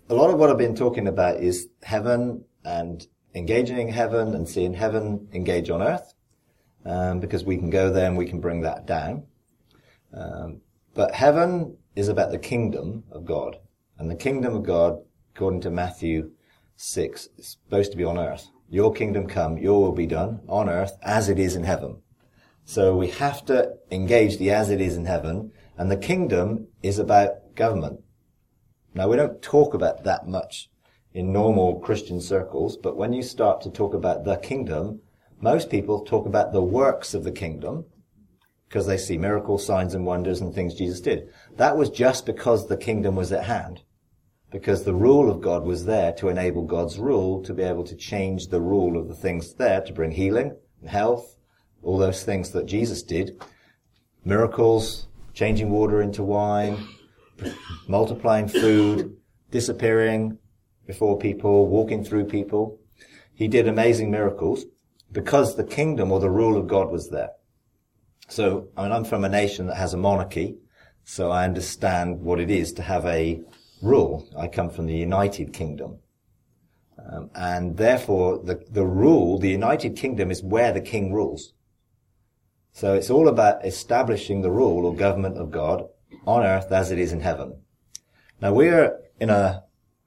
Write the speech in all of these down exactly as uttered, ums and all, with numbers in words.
a lot of what I've been talking about is heaven and engaging in heaven and seeing heaven engage on earth, um, because we can go there and we can bring that down. Um, but heaven is about the kingdom of God. And the kingdom of God, according to Matthew six, is supposed to be on earth. Your kingdom come, your will be done on earth as it is in heaven. So we have to engage the as it is in heaven, and the kingdom is about government. Now, we don't talk about that much in normal Christian circles, but when you start to talk about the kingdom, most people talk about the works of the kingdom because they see miracles, signs and wonders and things Jesus did. That was just because the kingdom was at hand, because the rule of God was there to enable God's rule to be able to change the rule of the things there to bring healing and health, all those things that Jesus did. Miracles, changing water into wine, multiplying food, disappearing before people, walking through people. He did amazing miracles because the kingdom or the rule of God was there. So, I mean, I'm from a nation that has a monarchy, so I understand what it is to have a rule. I come from the United Kingdom. Um, and therefore, the, the rule, the United Kingdom is where the king rules. So it's all about establishing the rule or government of God on earth as it is in heaven. Now, we're in a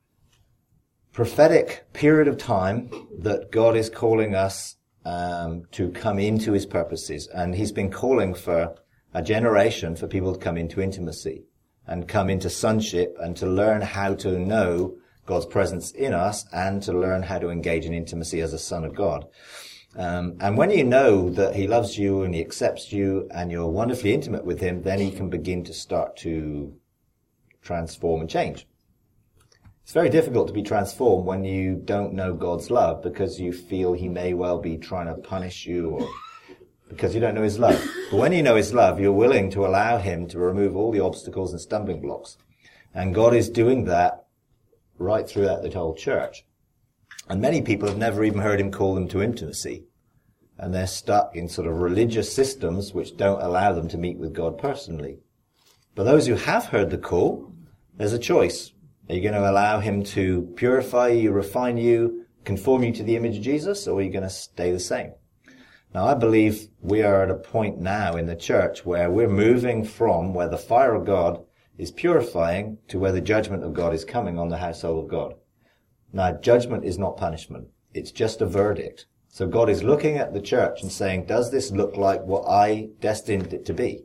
prophetic period of time that God is calling us um, to come into his purposes. And he's been calling for a generation for people to come into intimacy and come into sonship and to learn how to know God's presence in us and to learn how to engage in intimacy as a son of God. Um, and when you know that he loves you and he accepts you and you're wonderfully intimate with him, then he can begin to start to transform and change. It's very difficult to be transformed when you don't know God's love because you feel he may well be trying to punish you or because you don't know his love. But when you know his love, you're willing to allow him to remove all the obstacles and stumbling blocks. And God is doing that right throughout the whole church. And many people have never even heard him call them to intimacy. And they're stuck in sort of religious systems which don't allow them to meet with God personally. But those who have heard the call, there's a choice. Are you going to allow him to purify you, refine you, conform you to the image of Jesus, or are you going to stay the same? Now, I believe we are at a point now in the church where we're moving from where the fire of God is purifying to where the judgment of God is coming on the household of God. Now, judgment is not punishment. It's just a verdict. So God is looking at the church and saying, does this look like what I destined it to be?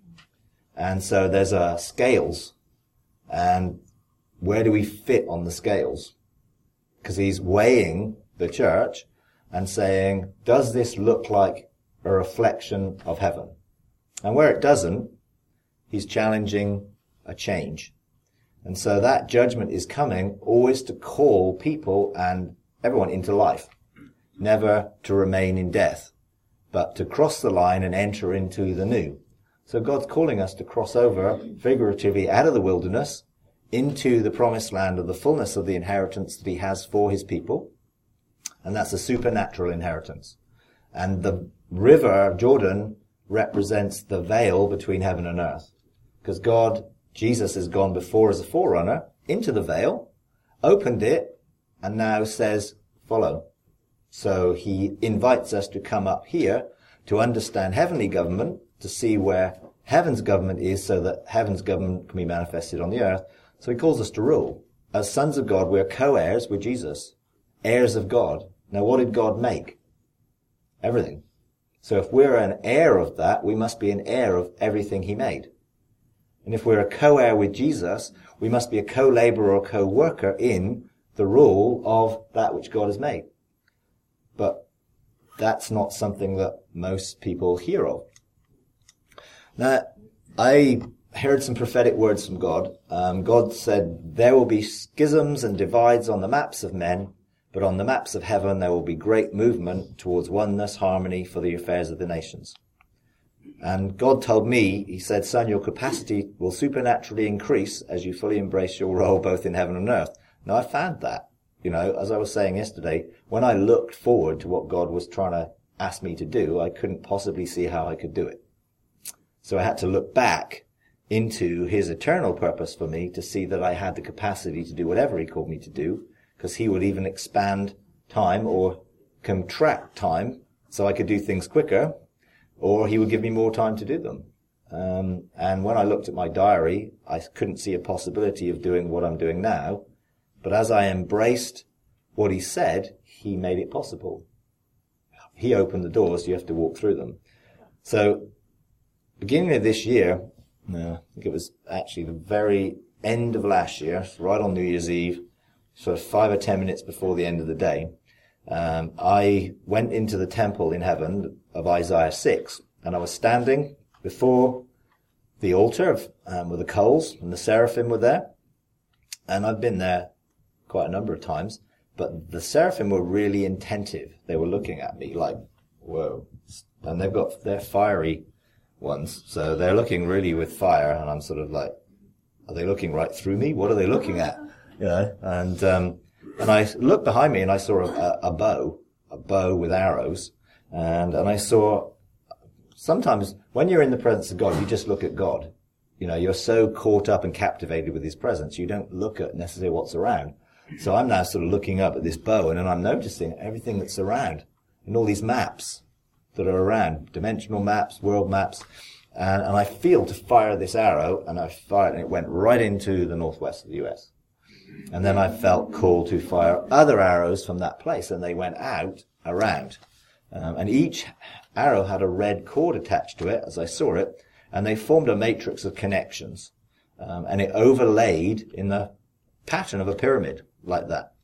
And so there's a scales. And where do we fit on the scales? Because he's weighing the church and saying, does this look like a reflection of heaven? And where it doesn't, he's challenging a change. And so that judgment is coming always to call people and everyone into life, never to remain in death, but to cross the line and enter into the new. So God's calling us to cross over figuratively out of the wilderness into the promised land of the fullness of the inheritance that he has for his people. And that's a supernatural inheritance. And the river, Jordan, represents the veil between heaven and earth. Because God, Jesus has gone before as a forerunner into the veil, opened it, and now says, follow. So he invites us to come up here to understand heavenly government, to see where heaven's government is so that heaven's government can be manifested on the earth. So he calls us to rule. As sons of God, we're co-heirs with Jesus, heirs of God. Now, what did God make? Everything. So if we're an heir of that, we must be an heir of everything he made. And if we're a co-heir with Jesus, we must be a co-laborer or co-worker in the rule of that which God has made. But that's not something that most people hear of. Now, I heard some prophetic words from God. Um, God said, there will be schisms and divides on the maps of men, but on the maps of heaven there will be great movement towards oneness, harmony for the affairs of the nations. And God told me, he said, son, your capacity will supernaturally increase as you fully embrace your role both in heaven and earth. Now, I found that, you know, as I was saying yesterday, when I looked forward to what God was trying to ask me to do, I couldn't possibly see how I could do it. So I had to look back into his eternal purpose for me, to see that I had the capacity to do whatever he called me to do, because he would even expand time or contract time so I could do things quicker, or he would give me more time to do them. Um, and when I looked at my diary, I couldn't see a possibility of doing what I'm doing now. But as I embraced what he said, he made it possible. He opened the doors, you have to walk through them. So, beginning of this year, no, I think it was actually the very end of last year, right on New Year's Eve, sort of five or ten minutes before the end of the day, um, I went into the temple in heaven of Isaiah six, and I was standing before the altar of, um, with the coals, and the seraphim were there. And I've been there quite a number of times, but the seraphim were really attentive. They were looking at me like, whoa. And they've got, they're fiery ones, so they're looking really with fire, and I'm sort of like, are they looking right through me? What are they looking at? You know, and, um, and I looked behind me and I saw a, a bow, a bow with arrows, and, and I saw, sometimes when you're in the presence of God, you just look at God. You know, you're so caught up and captivated with his presence, you don't look at necessarily what's around. So I'm now sort of looking up at this bow, and then I'm noticing everything that's around, and all these maps that are around, dimensional maps, world maps, and, and I feel to fire this arrow, and I fired, and it went right into the northwest of the U S. And then I felt called to fire other arrows from that place, and they went out around. Um, and each arrow had a red cord attached to it, as I saw it, and they formed a matrix of connections. Um, and it overlaid in the pattern of a pyramid, like that.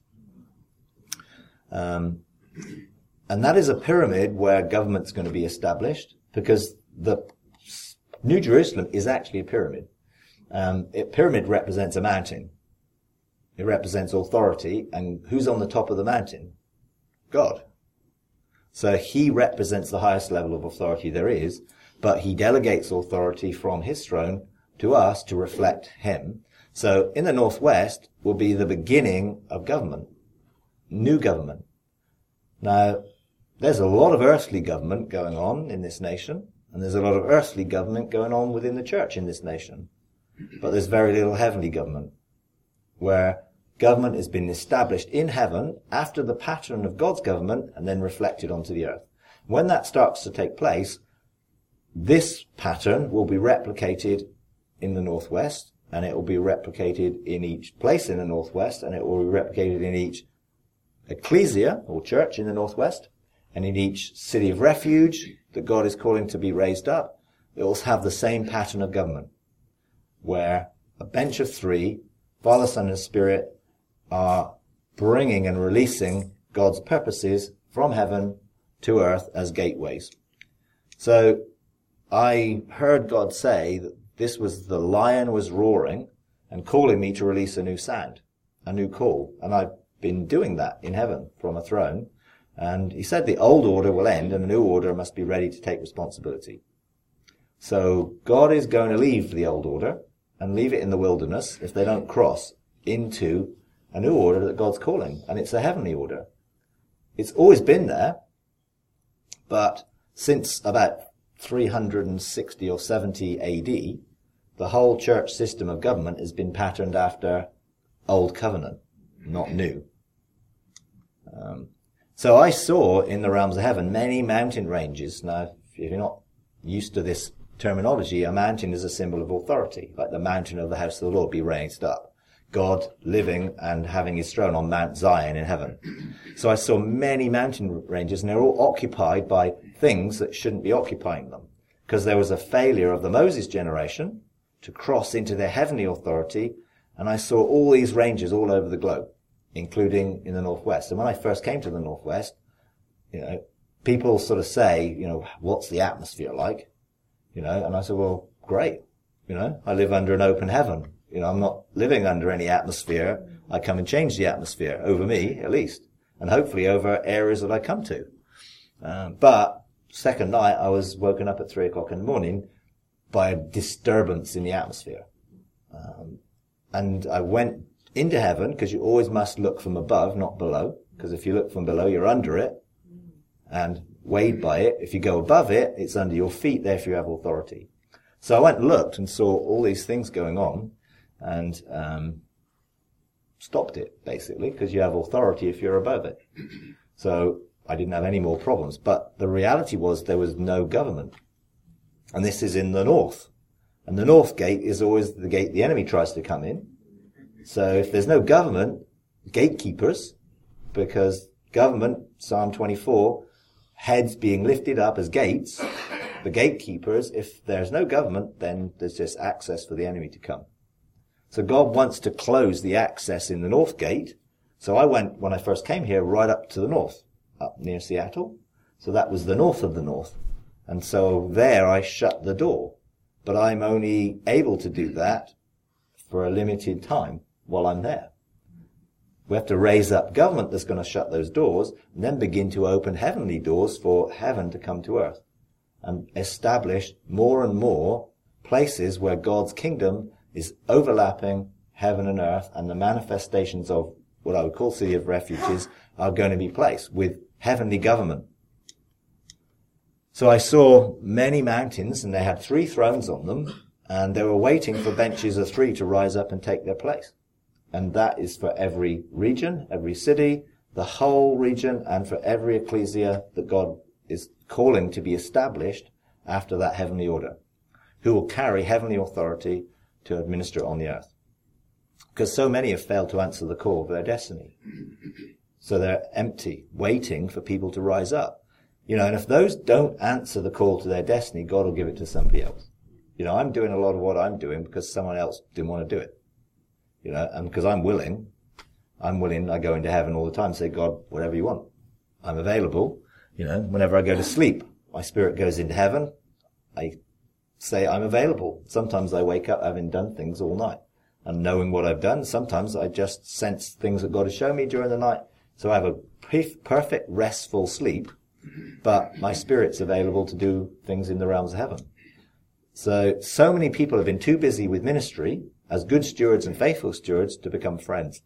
Um, and that is a pyramid where government's going to be established, because the New Jerusalem is actually a pyramid. Um, a pyramid represents a mountain. It represents authority, and who's on the top of the mountain? God. So he represents the highest level of authority there is, but he delegates authority from his throne to us to reflect him. So in the northwest will be the beginning of government, new government. Now, there's a lot of earthly government going on in this nation, and there's a lot of earthly government going on within the church in this nation. But there's very little heavenly government, where government has been established in heaven after the pattern of God's government and then reflected onto the earth. When that starts to take place, this pattern will be replicated in the northwest, and it will be replicated in each place in the northwest, and it will be replicated in each ecclesia or church in the northwest, and in each city of refuge that God is calling to be raised up. It will have the same pattern of government, where a bench of three, Father, Son, and Spirit, are bringing and releasing God's purposes from heaven to earth as gateways. So I heard God say that this was the lion was roaring and calling me to release a new sound, a new call. And I've been doing that in heaven from a throne. And he said the old order will end and a new order must be ready to take responsibility. So God is going to leave the old order and leave it in the wilderness if they don't cross into a new order that God's calling. And it's a heavenly order. It's always been there, but since about three hundred sixty or seventy A D, the whole church system of government has been patterned after Old Covenant, not new. Um, so I saw in the realms of heaven many mountain ranges. Now, if you're not used to this terminology, a mountain is a symbol of authority, like the mountain of the house of the Lord be raised up. God living and having his throne on Mount Zion in heaven. So I saw many mountain ranges, and they're all occupied by things that shouldn't be occupying them, because there was a failure of the Moses generation to cross into their heavenly authority. And I saw all these ranges all over the globe, including in the northwest. And when I first came to the northwest, you know, people sort of say, you know, what's the atmosphere like? You know, and I said, well, great. You know, I live under an open heaven. You know, I'm not living under any atmosphere. I come and change the atmosphere over me, at least, and hopefully over areas that I come to. Um, but second night, I was woken up at three o'clock in the morning by a disturbance in the atmosphere. Um, and I went into heaven, because you always must look from above, not below, because if you look from below, you're under it and weighed by it. If you go above it, it's under your feet, therefore you have authority. So I went and looked and saw all these things going on and um, stopped it, basically, because you have authority if you're above it. So I didn't have any more problems. But the reality was there was no government. And this is in the north. And the north gate is always the gate the enemy tries to come in. So if there's no government, gatekeepers, because government, Psalm twenty-four, heads being lifted up as gates, the gatekeepers, if there's no government, then there's just access for the enemy to come. So God wants to close the access in the north gate. So I went, when I first came here, right up to the north, up near Seattle. So that was the north of the north. And so there I shut the door. But I'm only able to do that for a limited time while I'm there. We have to raise up government that's going to shut those doors and then begin to open heavenly doors for heaven to come to earth and establish more and more places where God's kingdom is overlapping heaven and earth, and the manifestations of what I would call City of Refuges are going to be placed with heavenly government. So I saw many mountains, and they had three thrones on them, and they were waiting for benches of three to rise up and take their place. And that is for every region, every city, the whole region, and for every ecclesia that God is calling to be established after that heavenly order, who will carry heavenly authority to administer on the earth. Because so many have failed to answer the call of their destiny. So they're empty, waiting for people to rise up. You know, and if those don't answer the call to their destiny, God will give it to somebody else. You know, I'm doing a lot of what I'm doing because someone else didn't want to do it. You know, and because I'm willing, I'm willing, I go into heaven all the time and say, God, whatever you want. I'm available. You know, whenever I go to sleep, my spirit goes into heaven. I say I'm available. Sometimes I wake up having done things all night and knowing what I've done. Sometimes I just sense things that God has shown me during the night. So I have a perfect restful sleep, but my spirit's available to do things in the realms of heaven. So, so many people have been too busy with ministry as good stewards and faithful stewards to become friends.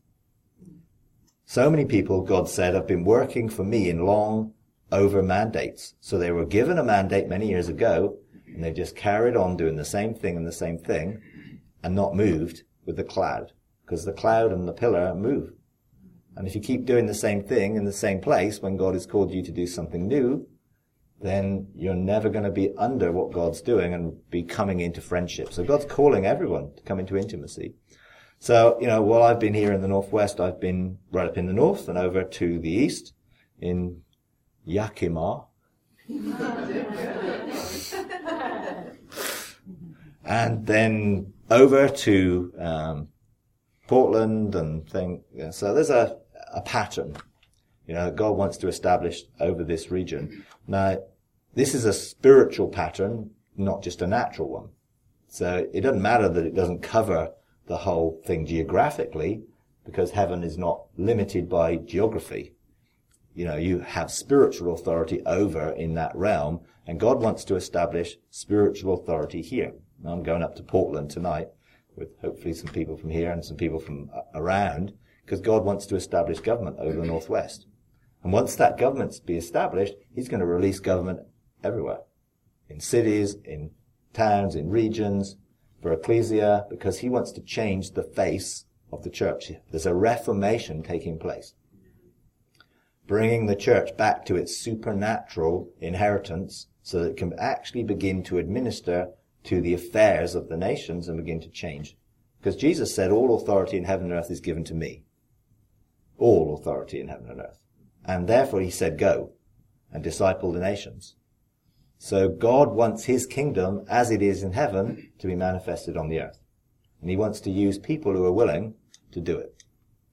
So many people, God said, have been working for me in long over mandates. So they were given a mandate many years ago, and they've just carried on doing the same thing and the same thing, and not moved with the cloud, because the cloud and the pillar move. And if you keep doing the same thing in the same place when God has called you to do something new, then you're never going to be under what God's doing and be coming into friendship. So God's calling everyone to come into intimacy. So, you know, while I've been here in the northwest, I've been right up in the north and over to the east in Yakima. And then over to um, Portland and thing. Yeah, so there's a, a pattern, you know, God wants to establish over this region. Now, this is a spiritual pattern, not just a natural one. So it doesn't matter that it doesn't cover the whole thing geographically, because heaven is not limited by geography. You know, you have spiritual authority over in that realm, and God wants to establish spiritual authority here. Now, I'm going up to Portland tonight with hopefully some people from here and some people from around, because God wants to establish government over the northwest. And once that government's be established, he's going to release government everywhere, in cities, in towns, in regions, for ecclesia, because he wants to change the face of the church. There's a reformation taking place, bringing the church back to its supernatural inheritance so that it can actually begin to administer to the affairs of the nations and begin to change. Because Jesus said, all authority in heaven and earth is given to me. All authority in heaven and earth. And therefore he said, go and disciple the nations. So God wants his kingdom, as it is in heaven, to be manifested on the earth. And he wants to use people who are willing to do it.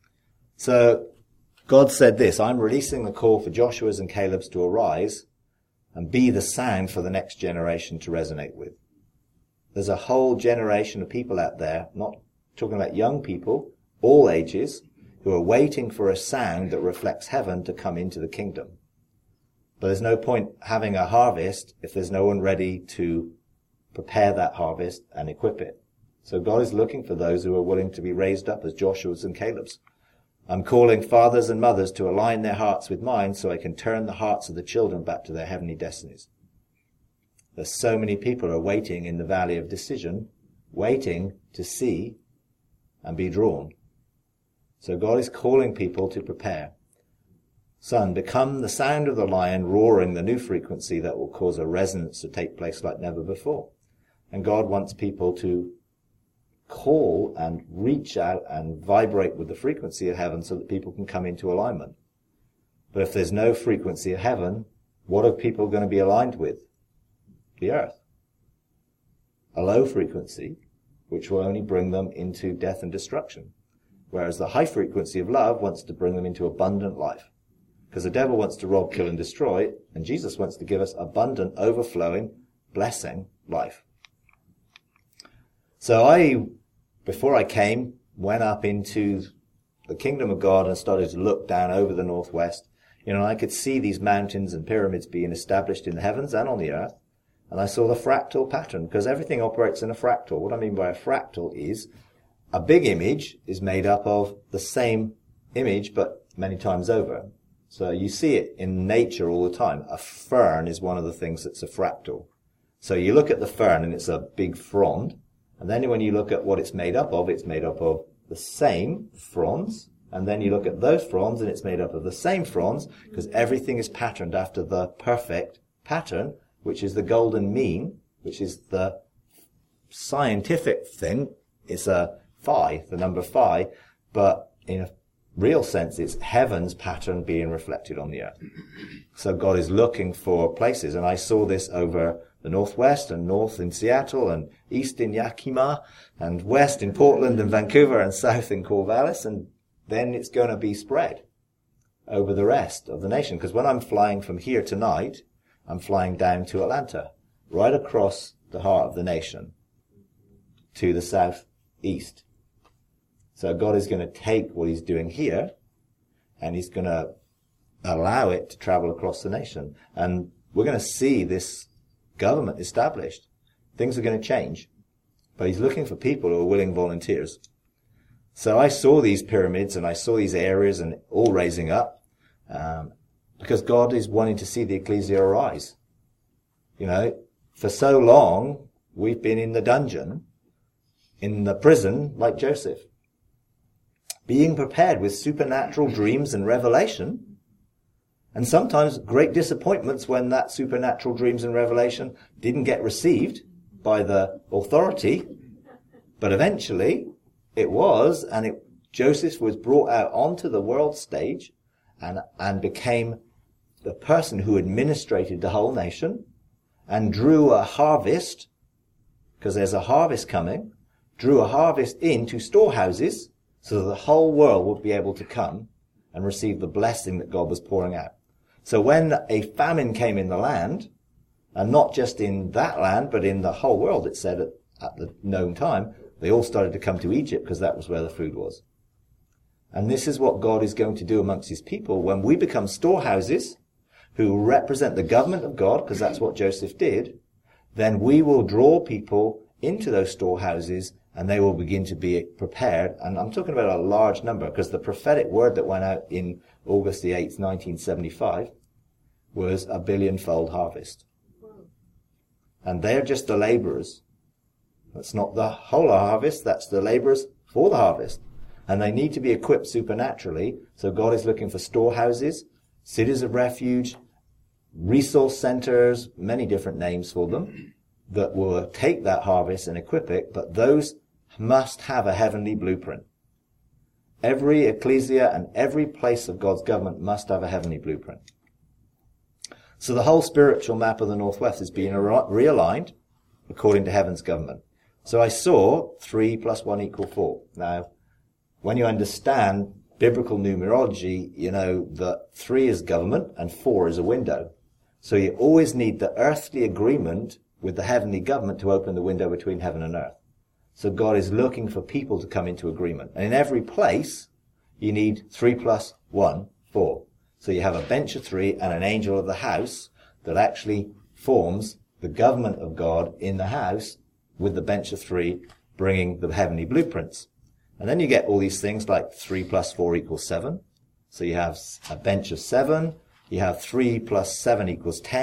So God said this, I'm releasing the call for Joshua's and Caleb's to arise and be the sound for the next generation to resonate with. There's a whole generation of people out there, not talking about young people, all ages, who are waiting for a sound that reflects heaven to come into the kingdom. But there's no point having a harvest if there's no one ready to prepare that harvest and equip it. So God is looking for those who are willing to be raised up as Joshua's and Caleb's. I'm calling fathers and mothers to align their hearts with mine so I can turn the hearts of the children back to their heavenly destinies. There's so many people who are waiting in the valley of decision, waiting to see and be drawn. So God is calling people to prepare. Son, become the sound of the lion roaring the new frequency that will cause a resonance to take place like never before. And God wants people to call and reach out and vibrate with the frequency of heaven so that people can come into alignment. But if there's no frequency of heaven, what are people going to be aligned with? The earth. A low frequency, which will only bring them into death and destruction. Whereas the high frequency of love wants to bring them into abundant life. Because the devil wants to rob, kill, and destroy, and Jesus wants to give us abundant, overflowing, blessing life. So I, before I came, went up into the kingdom of God and started to look down over the northwest. You know, I could see these mountains and pyramids being established in the heavens and on the earth. And I saw the fractal pattern, because everything operates in a fractal. What I mean by a fractal is a big image is made up of the same image, but many times over. So you see it in nature all the time. A fern is one of the things that's a fractal. So you look at the fern and it's a big frond. And then when you look at what it's made up of, it's made up of the same fronds. And then you look at those fronds and it's made up of the same fronds, because everything is patterned after the perfect pattern, which is the golden mean, which is the scientific thing. It's a phi, the number phi, but in a real sense, it's heaven's pattern being reflected on the earth. So God is looking for places, and I saw this over the northwest and north in Seattle and east in Yakima and west in Portland and Vancouver and south in Corvallis, and then it's going to be spread over the rest of the nation. Because when I'm flying from here tonight, I'm flying down to Atlanta, right across the heart of the nation to the southeast. So God is going to take what he's doing here and he's going to allow it to travel across the nation. And we're going to see this government established. Things are going to change. But he's looking for people who are willing volunteers. So I saw these pyramids and I saw these areas and all raising up, um, because God is wanting to see the ecclesia arise. You know, for so long we've been in the dungeon, in the prison, like Joseph, being prepared with supernatural dreams and revelation, and sometimes great disappointments when that supernatural dreams and revelation didn't get received by the authority, but eventually it was, and it, Joseph was brought out onto the world stage and, and became the person who administrated the whole nation and drew a harvest, because there's a harvest coming, drew a harvest into storehouses so that the whole world would be able to come and receive the blessing that God was pouring out. So when a famine came in the land, and not just in that land, but in the whole world, it said at, at the known time, they all started to come to Egypt because that was where the food was. And this is what God is going to do amongst his people. When we become storehouses who represent the government of God, because that's what Joseph did, then we will draw people into those storehouses and they will begin to be prepared. And I'm talking about a large number, because the prophetic word that went out in August the eighth, nineteen seventy-five, was a billion-fold harvest. And they're just the laborers. That's not the whole harvest, that's the laborers for the harvest. And they need to be equipped supernaturally. So God is looking for storehouses, cities of refuge, resource centers, many different names for them, that will take that harvest and equip it, but those must have a heavenly blueprint. Every ecclesia and every place of God's government must have a heavenly blueprint. So the whole spiritual map of the Northwest is being realigned according to heaven's government. So I saw three plus one equal four. Now, when you understand biblical numerology, you know that three is government and four is a window. So you always need the earthly agreement with the heavenly government to open the window between heaven and earth. So God is looking for people to come into agreement. And in every place, you need three plus one, four. So you have a bench of three and an angel of the house that actually forms the government of God in the house, with the bench of three bringing the heavenly blueprints. And then you get all these things like three plus four equals seven. So you have a bench of seven. You have three plus seven equals ten.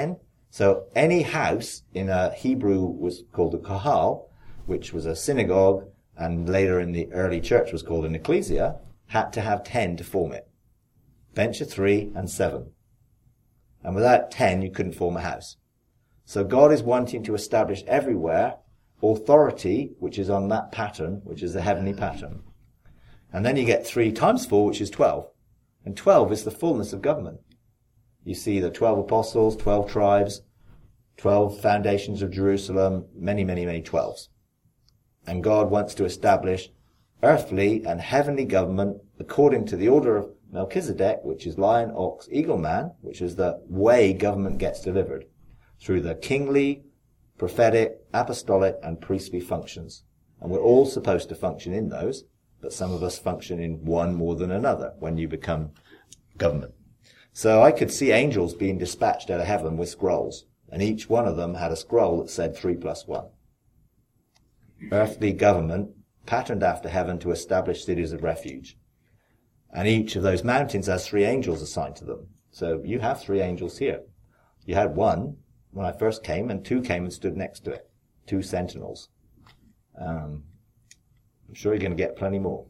So any house in a Hebrew was called a kahal, which was a synagogue, and later in the early church was called an ecclesia, had to have ten to form it. Bench of three and seven. And without ten, you couldn't form a house. So God is wanting to establish everywhere authority, which is on that pattern, which is the heavenly pattern. And then you get three times four, which is twelve. And twelve is the fullness of government. You see the twelve apostles, twelve tribes, twelve foundations of Jerusalem, many, many, many twelves. And God wants to establish earthly and heavenly government according to the order of Melchizedek, which is lion, ox, eagle, man, which is the way government gets delivered through the kingly, prophetic, apostolic, and priestly functions. And we're all supposed to function in those, but some of us function in one more than another when you become government. So I could see angels being dispatched out of heaven with scrolls, and each one of them had a scroll that said three plus one. Earthly government patterned after heaven to establish cities of refuge. And each of those mountains has three angels assigned to them. So you have three angels here. You had one when I first came, and two came and stood next to it. Two sentinels. Um, I'm sure you're going to get plenty more.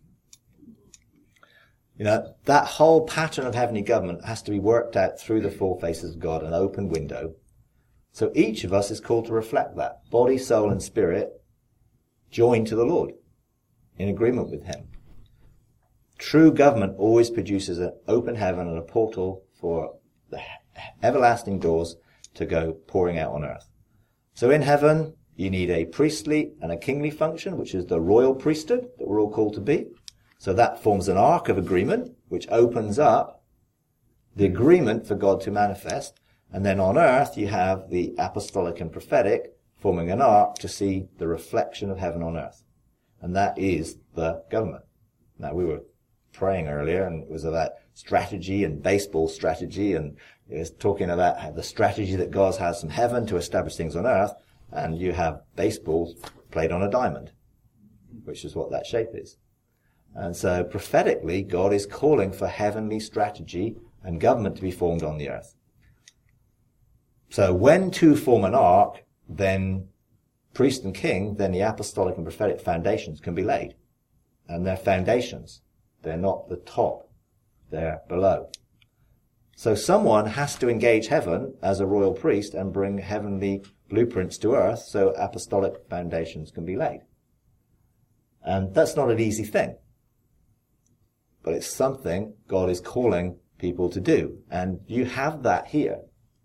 You know, that whole pattern of heavenly government has to be worked out through the four faces of God, an open window. So each of us is called to reflect that. Body, soul, and spirit joined to the Lord, in agreement with him. True government always produces an open heaven and a portal for the everlasting doors to go pouring out on earth. So in heaven, you need a priestly and a kingly function, which is the royal priesthood that we're all called to be. So that forms an ark of agreement, which opens up the agreement for God to manifest. And then on earth, you have the apostolic and prophetic forming an ark to see the reflection of heaven on earth. And that is the government. Now, we were praying earlier, and it was about strategy and baseball strategy, and it was talking about the strategy that God has from heaven to establish things on earth, and you have baseball played on a diamond, which is what that shape is. And so prophetically, God is calling for heavenly strategy and government to be formed on the earth. So when two form an ark, then priest and king, then the apostolic and prophetic foundations can be laid. And they're foundations. They're not the top. They're below. So someone has to engage heaven as a royal priest and bring heavenly blueprints to earth so apostolic foundations can be laid. And that's not an easy thing. But it's something God is calling people to do. And you have that here.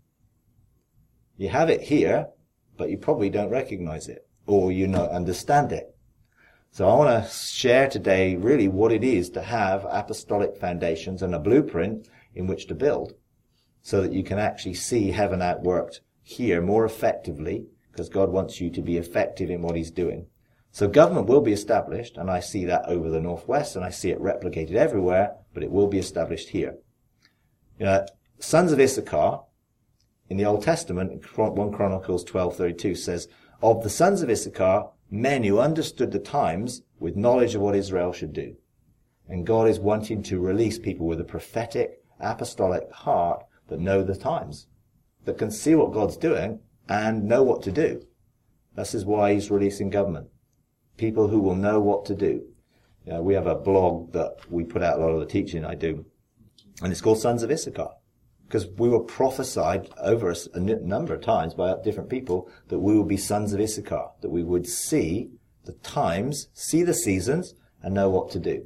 You have it here, but you probably don't recognize it, or you not understand it. So I want to share today really what it is to have apostolic foundations and a blueprint in which to build, so that you can actually see heaven outworked here more effectively, because God wants you to be effective in what he's doing. So government will be established, and I see that over the Northwest, and I see it replicated everywhere, but it will be established here. You know, sons of Issachar, in the Old Testament, First Chronicles twelve thirty-two says, of the sons of Issachar, men who understood the times with knowledge of what Israel should do. And God is wanting to release people with a prophetic, apostolic heart that know the times, that can see what God's doing and know what to do. This is why he's releasing government. People who will know what to do. You know, we have a blog that we put out a lot of the teaching I do, and it's called Sons of Issachar, because we were prophesied over a, a number of times by different people that we will be sons of Issachar, that we would see the times, see the seasons, and know what to do.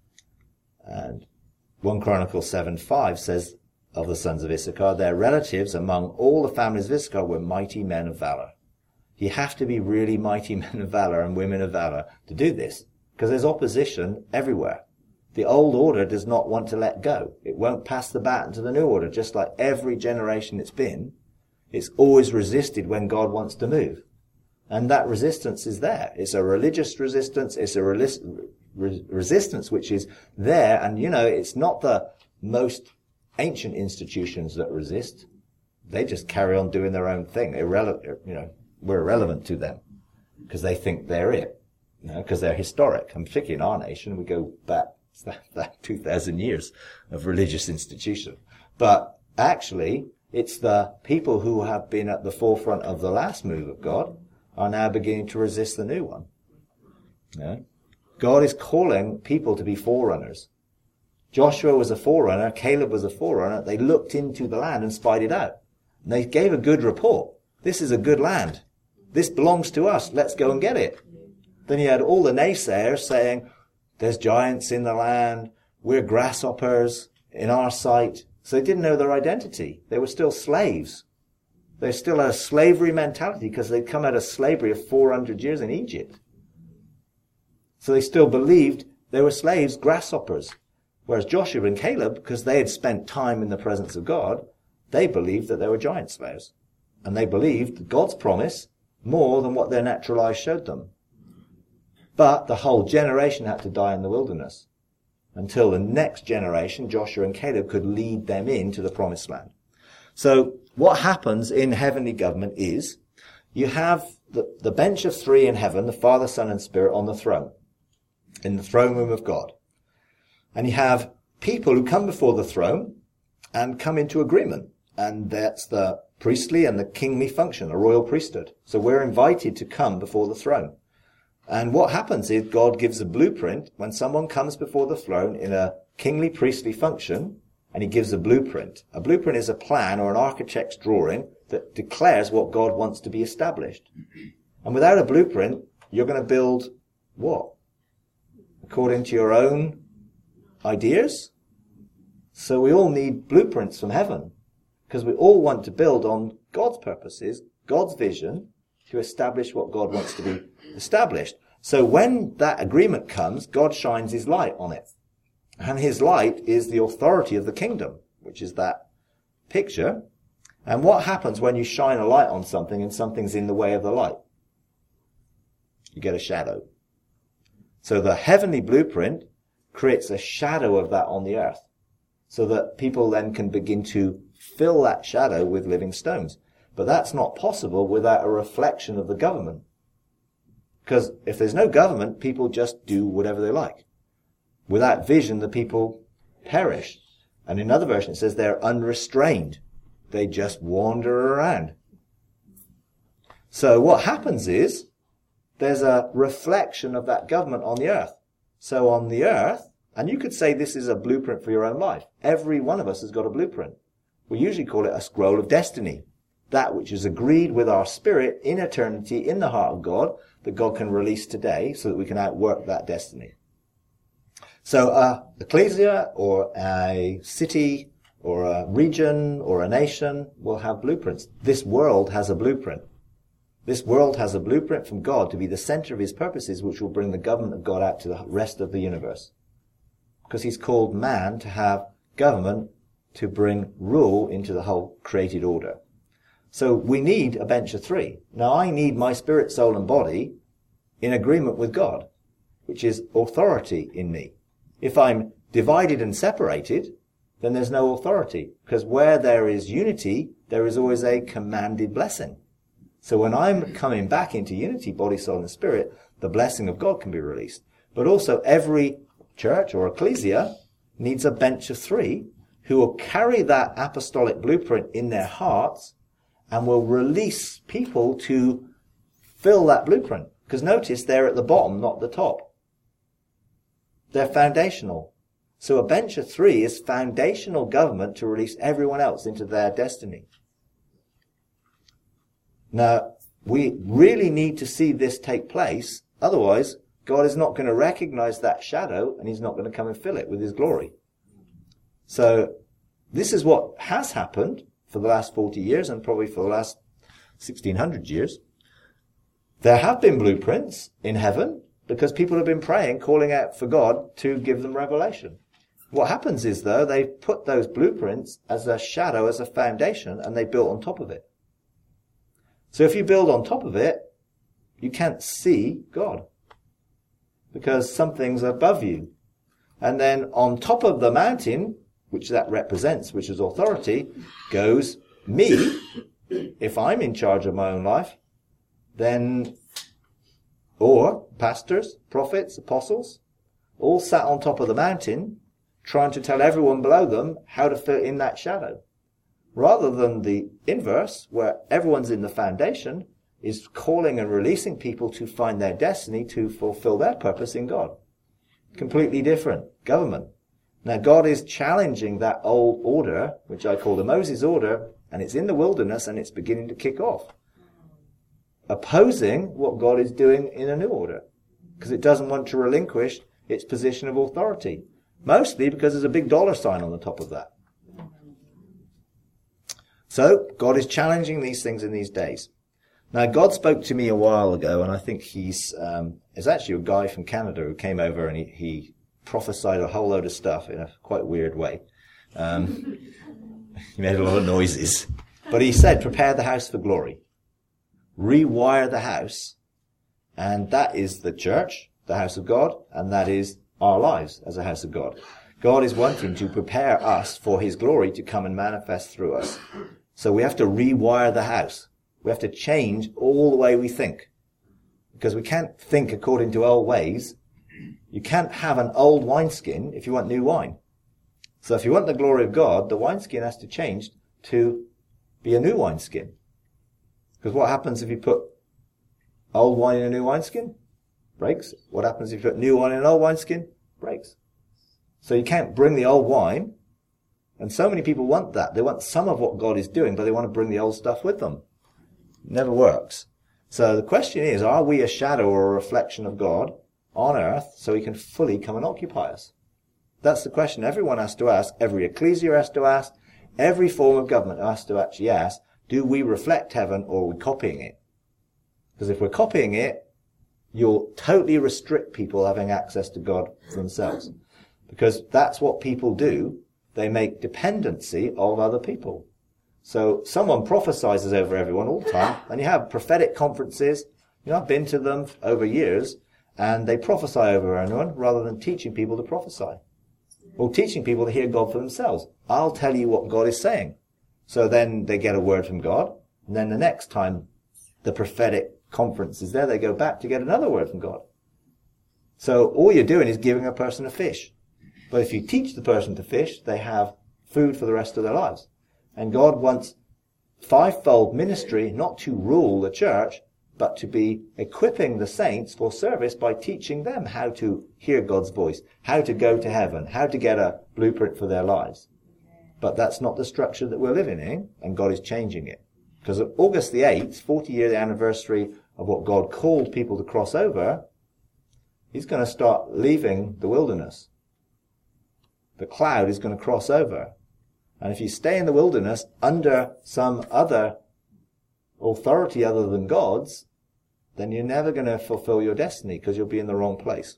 And First Chronicles seven five says of the sons of Issachar, their relatives among all the families of Issachar were mighty men of valor. You have to be really mighty men of valor and women of valor to do this, because there's opposition everywhere. The old order does not want to let go. It won't pass the baton to the new order, just like every generation it's been. It's always resisted when God wants to move. And that resistance is there. It's a religious resistance. It's a re- re- resistance which is there. And, you know, it's not the most ancient institutions that resist. They just carry on doing their own thing. Irrelevant, you know, we're irrelevant to them because they think they're it, you know, because they're historic. And particularly in our nation, we go back that, that two thousand years of religious institution. But actually, It's the people who have been at the forefront of the last move of God are now beginning to resist the new one. Yeah? God is calling people to be forerunners. Joshua was a forerunner, Caleb was a forerunner. They looked into the land and spied it out. And they gave a good report. This is a good land. This belongs to us. Let's go and get it. Then you had all the naysayers saying, there's giants in the land. We're grasshoppers in our sight. So they didn't know their identity. They were still slaves. They still had a slavery mentality because they'd come out of slavery of four hundred years in Egypt. So they still believed they were slaves, grasshoppers. Whereas Joshua and Caleb, because they had spent time in the presence of God, they believed that they were giant slaves. And they believed God's promise more than what their natural eyes showed them. But the whole generation had to die in the wilderness until the next generation, Joshua and Caleb, could lead them into the promised land. So what happens in heavenly government is you have the, the bench of three in heaven, the Father, Son, and Spirit on the throne, in the throne room of God. And you have people who come before the throne and come into agreement. And that's the priestly and the kingly function, a royal priesthood. So we're invited to come before the throne. And what happens is God gives a blueprint when someone comes before the throne in a kingly priestly function, and he gives a blueprint. A blueprint is a plan or an architect's drawing that declares what God wants to be established. And without a blueprint, you're going to build what? According to your own ideas? So we all need blueprints from heaven, because we all want to build on God's purposes, God's vision, to establish what God wants to be established. So when that agreement comes, God shines his light on it. And his light is the authority of the kingdom, which is that picture. And what happens when you shine a light on something and something's in the way of the light? You get a shadow. So the heavenly blueprint creates a shadow of that on the earth, so that people then can begin to fill that shadow with living stones. But that's not possible without a reflection of the government. Because if there's no government, people just do whatever they like. Without vision, the people perish. And in another version, it says they're unrestrained. They just wander around. So what happens is there's a reflection of that government on the earth. So on the earth, and you could say this is a blueprint for your own life. Every one of us has got a blueprint. We usually call it a scroll of destiny. That which is agreed with our spirit in eternity, in the heart of God, that God can release today so that we can outwork that destiny. So a ecclesia or a city or a region or a nation will have blueprints. This world has a blueprint. This world has a blueprint from God to be the center of his purposes, which will bring the government of God out to the rest of the universe. Because he's called man to have government to bring rule into the whole created order. So we need a bench of three. Now I need my spirit, soul and body in agreement with God, which is authority in me. If I'm divided and separated, then there's no authority. Because where there is unity, there is always a commanded blessing. So when I'm coming back into unity, body, soul and spirit, the blessing of God can be released. But also every church or ecclesia needs a bench of three who will carry that apostolic blueprint in their hearts and will release people to fill that blueprint. Because notice they're at the bottom, not the top. They're foundational. So a bench of three is foundational government to release everyone else into their destiny. Now, we really need to see this take place. Otherwise, God is not going to recognize that shadow and he's not going to come and fill it with his glory. So this is what has happened for the last forty years and probably for the last sixteen hundred years. There have been blueprints in heaven because people have been praying, calling out for God to give them revelation. What happens is, though, they've put those blueprints as a shadow, as a foundation, and they built on top of it. So if you build on top of it, you can't see God because something's above you. And then on top of the mountain, which that represents, which is authority, goes me. If I'm in charge of my own life, then, or pastors, prophets, apostles, all sat on top of the mountain trying to tell everyone below them how to fit in that shadow. rather than the inverse, where everyone's in the foundation, is calling and releasing people to find their destiny, to fulfill their purpose in God. Completely different government. Now God is challenging that old order, which I call the Moses order, and it's in the wilderness and it's beginning to kick off. Opposing what God is doing in a new order. Because it doesn't want to relinquish its position of authority. Mostly because there's a big dollar sign on the top of that. So, God is challenging these things in these days. Now, God spoke to me a while ago, and I think he's, um, it's actually a guy from Canada who came over and he, he prophesied a whole load of stuff in a quite weird way. Um, he made a lot of noises. But he said, prepare the house for glory. Rewire the house. And that is the church, the house of God, and that is our lives as a house of God. God is wanting to prepare us for his glory to come and manifest through us. So we have to rewire the house. We have to change all the way we think. Because we can't think according to old ways. You can't have an old wineskin if you want new wine. So if you want the glory of God, the wineskin has to change to be a new wineskin. Because what happens if you put old wine in a new wineskin? Breaks. What happens if you put new wine in an old wineskin? Breaks. So you can't bring the old wine. And so many people want that. They want some of what God is doing, but they want to bring the old stuff with them. It never works. So the question is, are we a shadow or a reflection of God on earth so he can fully come and occupy us? That's the question everyone has to ask. Every ecclesia has to ask. Every form of government has to actually ask, do we reflect heaven or are we copying it? Because if we're copying it, you'll totally restrict people having access to God for themselves. Because that's what people do. They make dependency of other people. So someone prophesies over everyone all the time, and you have prophetic conferences. You know, I've been to them over years, and they prophesy over everyone rather than teaching people to prophesy. Or teaching people to hear God for themselves. I'll tell you what God is saying. So then they get a word from God, and then the next time the prophetic conference is there, they go back to get another word from God. So all you're doing is giving a person a fish. But if you teach the person to fish, they have food for the rest of their lives. And God wants fivefold ministry not to rule the church, but to be equipping the saints for service by teaching them how to hear God's voice, how to go to heaven, how to get a blueprint for their lives. But that's not the structure that we're living in, and God is changing it. Because on August the eighth, forty-year anniversary of what God called people to cross over, he's going to start leaving the wilderness. The cloud is going to cross over. And if you stay in the wilderness under some other authority other than God's, then you're never going to fulfill your destiny because you'll be in the wrong place.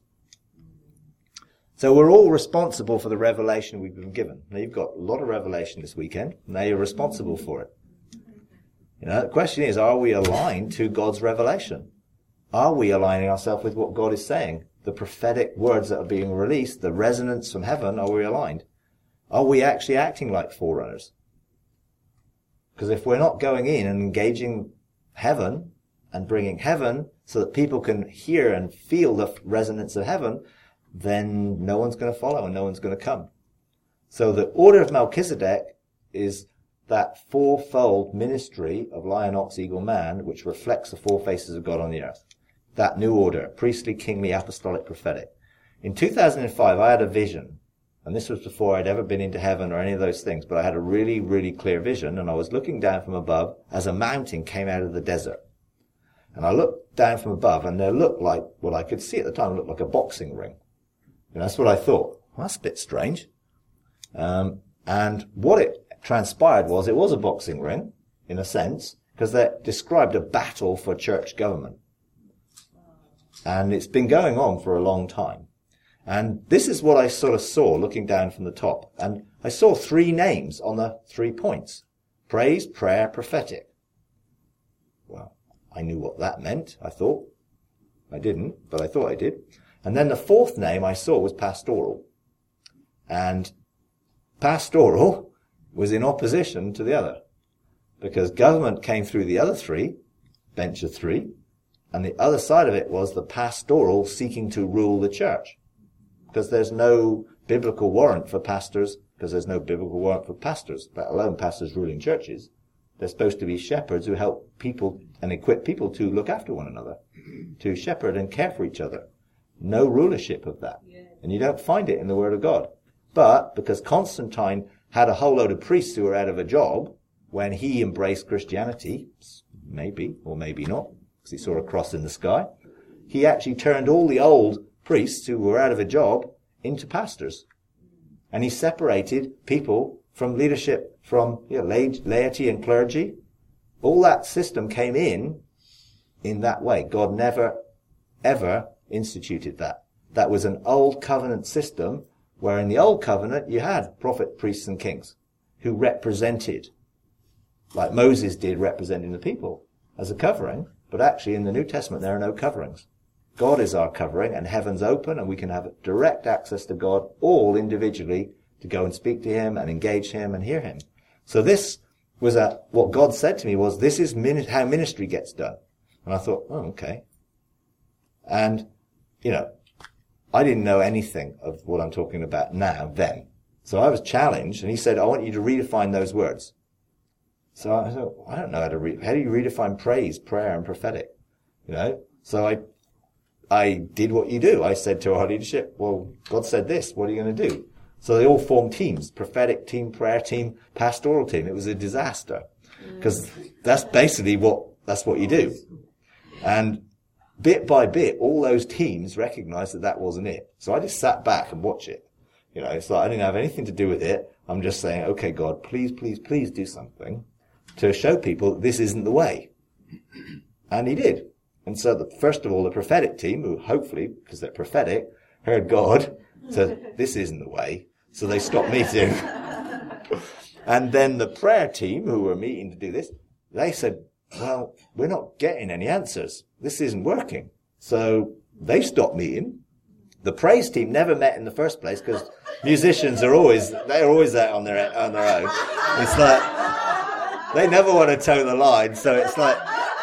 So we're all responsible for the revelation we've been given. Now you've got a lot of revelation this weekend. Now you're responsible for it. You know, the question is, are we aligned to God's revelation? Are we aligning ourselves with what God is saying? The prophetic words that are being released, the resonance from heaven, are we aligned? Are we actually acting like forerunners? Because if we're not going in and engaging heaven and bringing heaven so that people can hear and feel the resonance of heaven, then no one's going to follow and no one's going to come. So the order of Melchizedek is that fourfold ministry of lion, ox, eagle, man, which reflects the four faces of God on the earth. That new order, priestly, kingly, apostolic, prophetic. In two thousand five, I had a vision. And this was before I'd ever been into heaven or any of those things, but I had a really, really clear vision, and I was looking down from above as a mountain came out of the desert. And I looked down from above, and there looked like, well, I could see at the time, it looked like a boxing ring. And that's what I thought. Well, that's a bit strange. Um, and what it transpired was, it was a boxing ring, in a sense, because they described a battle for church government. And it's been going on for a long time. And this is what I sort of saw looking down from the top. And I saw three names on the three points. Praise, prayer, prophetic. Well, I knew what that meant, I thought. I didn't, but I thought I did. And then the fourth name I saw was pastoral. And pastoral was in opposition to the other. Because government came through the other three, bench of three, and the other side of it was the pastoral seeking to rule the church. Because there's no biblical warrant for pastors because there's no biblical warrant for pastors, let alone pastors ruling churches. They're supposed to be shepherds who help people and equip people to look after one another, to shepherd and care for each other. No rulership of that. And you don't find it in the Word of God. But because Constantine had a whole load of priests who were out of a job when he embraced Christianity, maybe or maybe not, because he saw a cross in the sky, he actually turned all the old priests who were out of a job into pastors. And he separated people from leadership, from you know, laity and clergy. All that system came in in that way. God never, ever instituted that. That was an old covenant system where in the old covenant you had prophet, priests and kings who represented, like Moses did representing the people as a covering. But actually in the New Testament there are no coverings. God is our covering and heaven's open and we can have direct access to God all individually to go and speak to him and engage him and hear him. So this was a, what God said to me was, this is min- how ministry gets done. And I thought, oh, okay. And, you know, I didn't know anything of what I'm talking about now, then. So I was challenged and he said, I want you to redefine those words. So I thought, I don't know how to read, how do you redefine praise, prayer and prophetic? You know, so I, I did what you do. I said to our leadership, well, God said this, what are you going to do? So they all formed teams, prophetic team, prayer team, pastoral team. It was a disaster because that's basically what, that's what you do. And bit by bit, all those teams recognized that that wasn't it. So I just sat back and watched it. You know, it's like I didn't have anything to do with it. I'm just saying, okay, God, please, please, please do something to show people that this isn't the way. And he did. And so the, first of all, the prophetic team, who hopefully, because they're prophetic, heard God, said, this isn't the way. So they stopped meeting. And then the prayer team, who were meeting to do this, they said, well, we're not getting any answers. This isn't working. So they stopped meeting. The praise team never met in the first place because musicians are always, they're always out on their, on their own. It's like, they never want to toe the line. So it's like,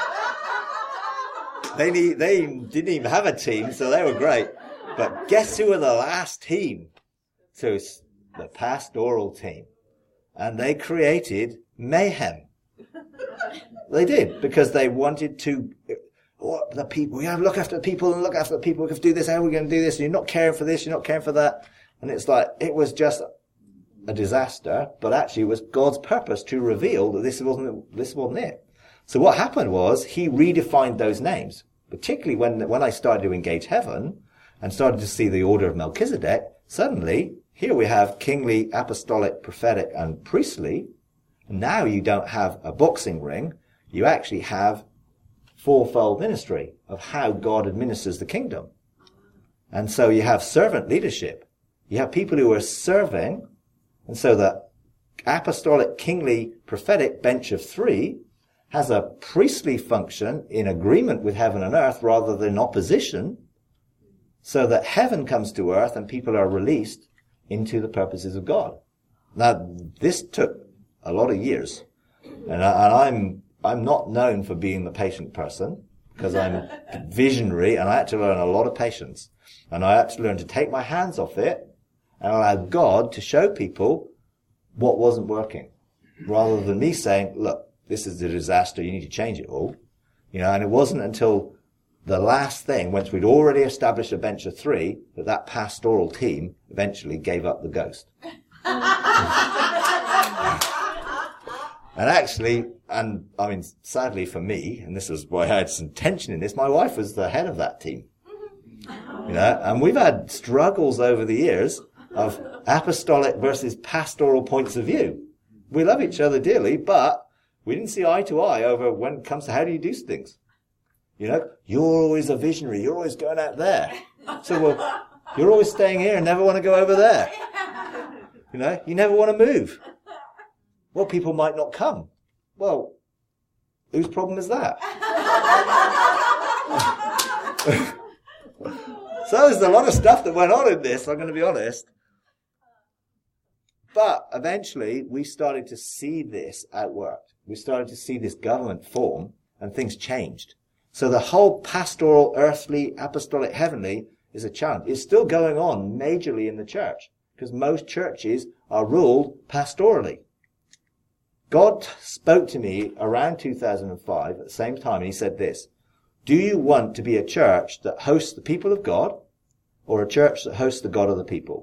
they need, they didn't even have a team, so they were great. But guess who were the last team? So it's the pastoral team. And they created mayhem. They did, because they wanted to, oh, the people, we have to look after the people and look after the people. We have to do this. How are we going to do this? And you're not caring for this. You're not caring for that. And it's like, it was just a disaster, but actually it was God's purpose to reveal that this wasn't, this wasn't it. So what happened was he redefined those names, particularly when, when I started to engage heaven and started to see the order of Melchizedek. Suddenly, here we have kingly, apostolic, prophetic, and priestly. And now you don't have a boxing ring. You actually have fourfold ministry of how God administers the kingdom. And so you have servant leadership. You have people who are serving. And so the apostolic, kingly, prophetic bench of three has a priestly function in agreement with heaven and earth rather than opposition, so that heaven comes to earth and people are released into the purposes of God. Now, this took a lot of years. And, I, and I'm, I'm not known for being the patient person, because I'm visionary and I had to learn a lot of patience. And I had to learn to take my hands off it and allow God to show people what wasn't working, rather than me saying, look, this is a disaster, you need to change it all. You know, and it wasn't until the last thing, once we'd already established a bench of three, that that pastoral team eventually gave up the ghost. And actually, and I mean, sadly for me, and this is why I had some tension in this, my wife was the head of that team. You know, and we've had struggles over the years of apostolic versus pastoral points of view. We love each other dearly, but we didn't see eye to eye over when it comes to how do you do things. You know, you're always a visionary. You're always going out there. So, well, you're always staying here and never want to go over there. You know, you never want to move. Well, people might not come. Well, whose problem is that? So there's a lot of stuff that went on in this, I'm going to be honest. But eventually we started to see this at work. We started to see this government form and things changed. So the whole pastoral, earthly, apostolic, heavenly is a challenge. It's still going on majorly in the church because most churches are ruled pastorally. God spoke to me around two thousand five at the same time, and he said this: do you want to be a church that hosts the people of God, or a church that hosts the God of the people?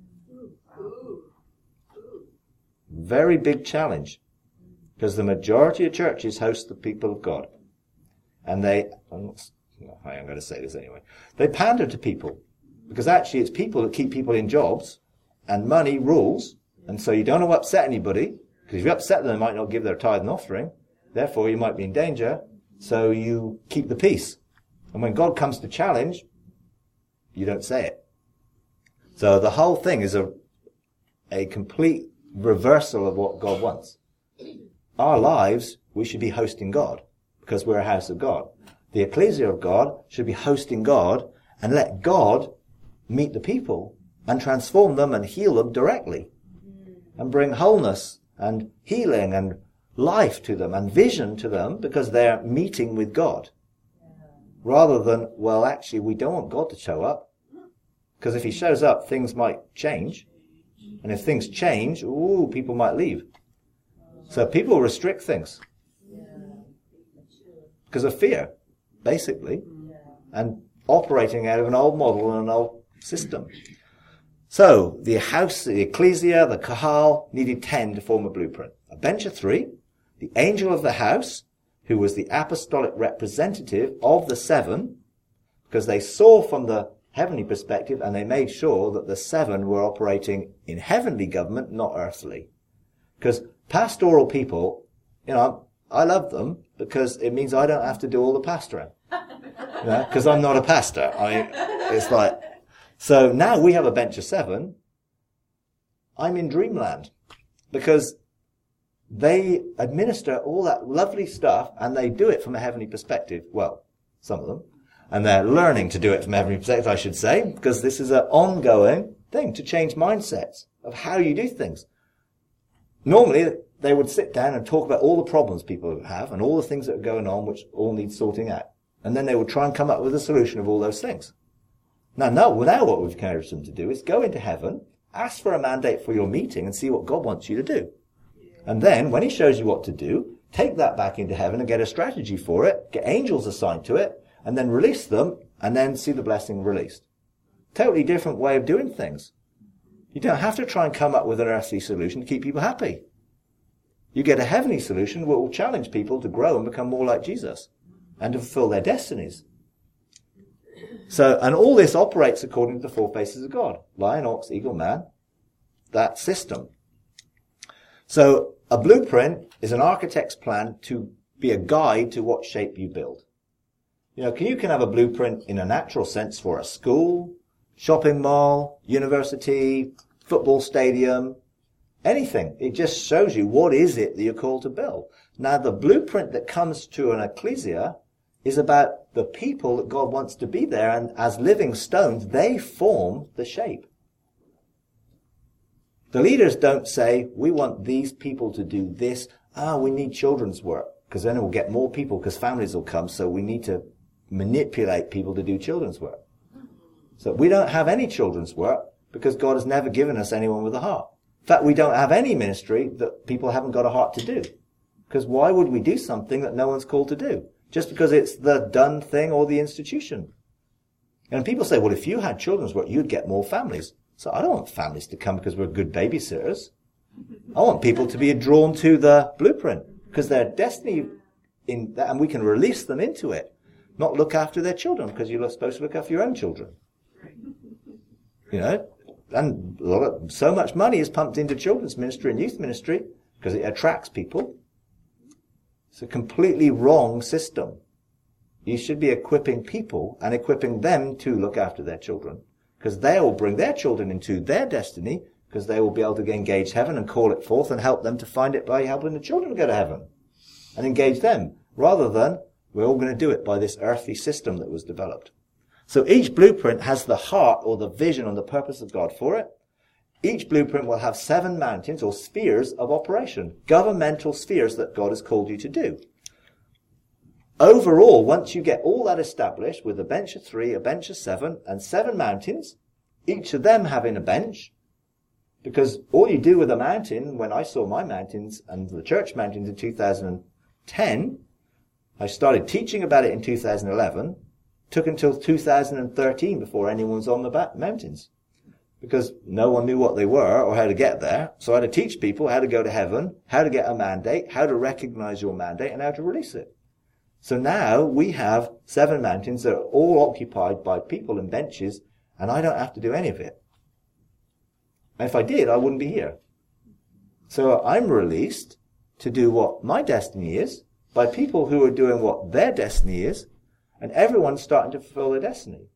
Very big challenge, because the majority of churches host the people of God. And they, I'm, not, I'm going to say this anyway, they pander to people, because actually it's people that keep people in jobs, and money rules, and so you don't want to upset anybody, because if you upset them, they might not give their tithe and offering, therefore you might be in danger, so you keep the peace. And when God comes to challenge, you don't say it. So the whole thing is a a complete reversal of what God wants. Our lives, we should be hosting God, because we're a house of God. The ecclesia of God should be hosting God and let God meet the people and transform them and heal them directly and bring wholeness and healing and life to them and vision to them, because they're meeting with God. Rather than, well, actually, we don't want God to show up, because if he shows up, things might change. And if things change, ooh, people might leave. So people restrict things because of fear, basically, and operating out of an old model and an old system. So the house, the ecclesia, the kahal needed ten to form a blueprint. A bench of three, the angel of the house, who was the apostolic representative of the seven, because they saw from the heavenly perspective, and they made sure that the seven were operating in heavenly government, not earthly. Because pastoral people, you know, I love them because it means I don't have to do all the pastoring. You know, because I'm not a pastor. I, it's like, so now we have a bench of seven. I'm in dreamland, because they administer all that lovely stuff and they do it from a heavenly perspective. Well, some of them. And they're learning to do it from a heavenly perspective, I should say, because this is an ongoing thing to change mindsets of how you do things. Normally, they would sit down and talk about all the problems people have and all the things that are going on which all need sorting out. And then they would try and come up with a solution of all those things. Now, no, now what we've encouraged them to do is go into heaven, ask for a mandate for your meeting and see what God wants you to do. And then, when he shows you what to do, take that back into heaven and get a strategy for it, get angels assigned to it, and then release them, and then see the blessing released. Totally different way of doing things. You don't have to try and come up with an earthly solution to keep people happy. You get a heavenly solution that will challenge people to grow and become more like Jesus and to fulfill their destinies. So, and all this operates according to the four faces of God. Lion, ox, eagle, man. That system. So, a blueprint is an architect's plan to be a guide to what shape you build. You know, you can have a blueprint in a natural sense for a school, shopping mall, university, football stadium, anything. It just shows you what is it that you're called to build. Now, the blueprint that comes to an ecclesia is about the people that God wants to be there, and as living stones, they form the shape. The leaders don't say, we want these people to do this. Ah, we need children's work, because then we'll get more people, because families will come, so we need to manipulate people to do children's work. So we don't have any children's work because God has never given us anyone with a heart. In fact, we don't have any ministry that people haven't got a heart to do. Because why would we do something that no one's called to do? Just because it's the done thing or the institution. And people say, well, if you had children's work, you'd get more families. So I don't want families to come because we're good babysitters. I want people to be drawn to the blueprint because their destiny in that, and we can release them into it. Not look after their children, because you're supposed to look after your own children. You know, and a lot of, so much money is pumped into children's ministry and youth ministry because it attracts people. It's a completely wrong system. You should be equipping people and equipping them to look after their children, because they will bring their children into their destiny, because they will be able to engage heaven and call it forth and help them to find it by helping the children go to heaven and engage them, rather than we're all going to do it by this earthly system that was developed. So each blueprint has the heart or the vision and the purpose of God for it. Each blueprint will have seven mountains or spheres of operation, governmental spheres that God has called you to do. Overall, once you get all that established with a bench of three, a bench of seven, and seven mountains, each of them having a bench, Because all you do with a mountain, when I saw my mountains and the church mountains in two thousand ten, I started teaching about it in two thousand eleven, took until two thousand thirteen before anyone was on the back mountains. Because no one knew what they were or how to get there. So I had to teach people how to go to heaven, how to get a mandate, how to recognize your mandate, and how to release it. So now we have seven mountains that are all occupied by people and benches, and I don't have to do any of it. And if I did, I wouldn't be here. So I'm released to do what my destiny is by people who are doing what their destiny is, and everyone's starting to fulfill their destiny.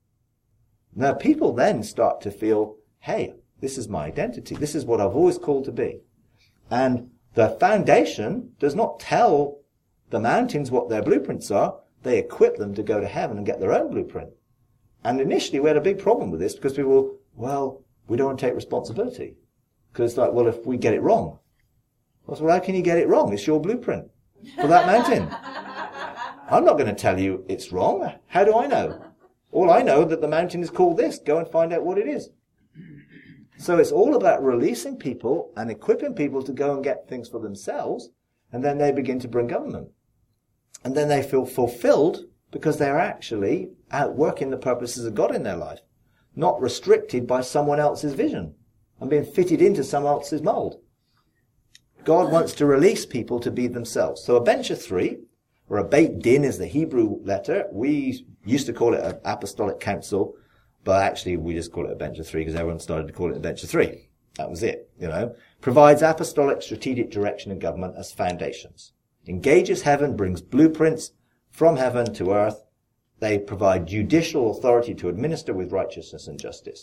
Now people then start to feel, hey, this is my identity. This is what I've always called to be. And the foundation does not tell the mountains what their blueprints are. They equip them to go to heaven and get their own blueprint. And initially we had a big problem with this because people were, well, we don't want to take responsibility. Because it's like, well, if we get it wrong. I said, well, how can you get it wrong? It's your blueprint for that mountain. I'm not going to tell you it's wrong. How do I know? All I know that the mountain is called this. Go and find out what it is. So it's all about releasing people and equipping people to go and get things for themselves. And then they begin to bring government. And then they feel fulfilled because they're actually outworking the purposes of God in their life. Not restricted by someone else's vision and being fitted into someone else's mold. God wants to release people to be themselves. So a bench of three, or a Beit Din is the Hebrew letter. We used to call it an apostolic council, but actually we just call it a bench of three because everyone started to call it a bench of three. That was it, you know. Provides apostolic strategic direction and government as foundations. Engages heaven, brings blueprints from heaven to earth. They provide judicial authority to administer with righteousness and justice.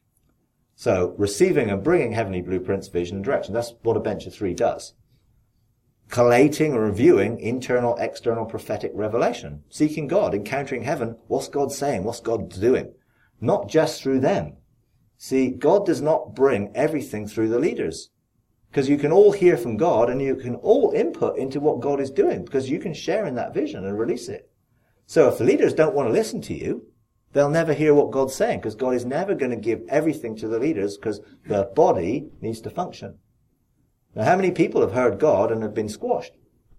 So, receiving and bringing heavenly blueprints, vision and direction. That's what a bench of three does. Collating and reviewing internal, external prophetic revelation. Seeking God, encountering heaven. What's God saying? What's God doing? Not just through them. See, God does not bring everything through the leaders. Because you can all hear from God and you can all input into what God is doing because you can share in that vision and release it. So if the leaders don't want to listen to you, they'll never hear what God's saying because God is never going to give everything to the leaders because the body needs to function. Now, how many people have heard God and have been squashed?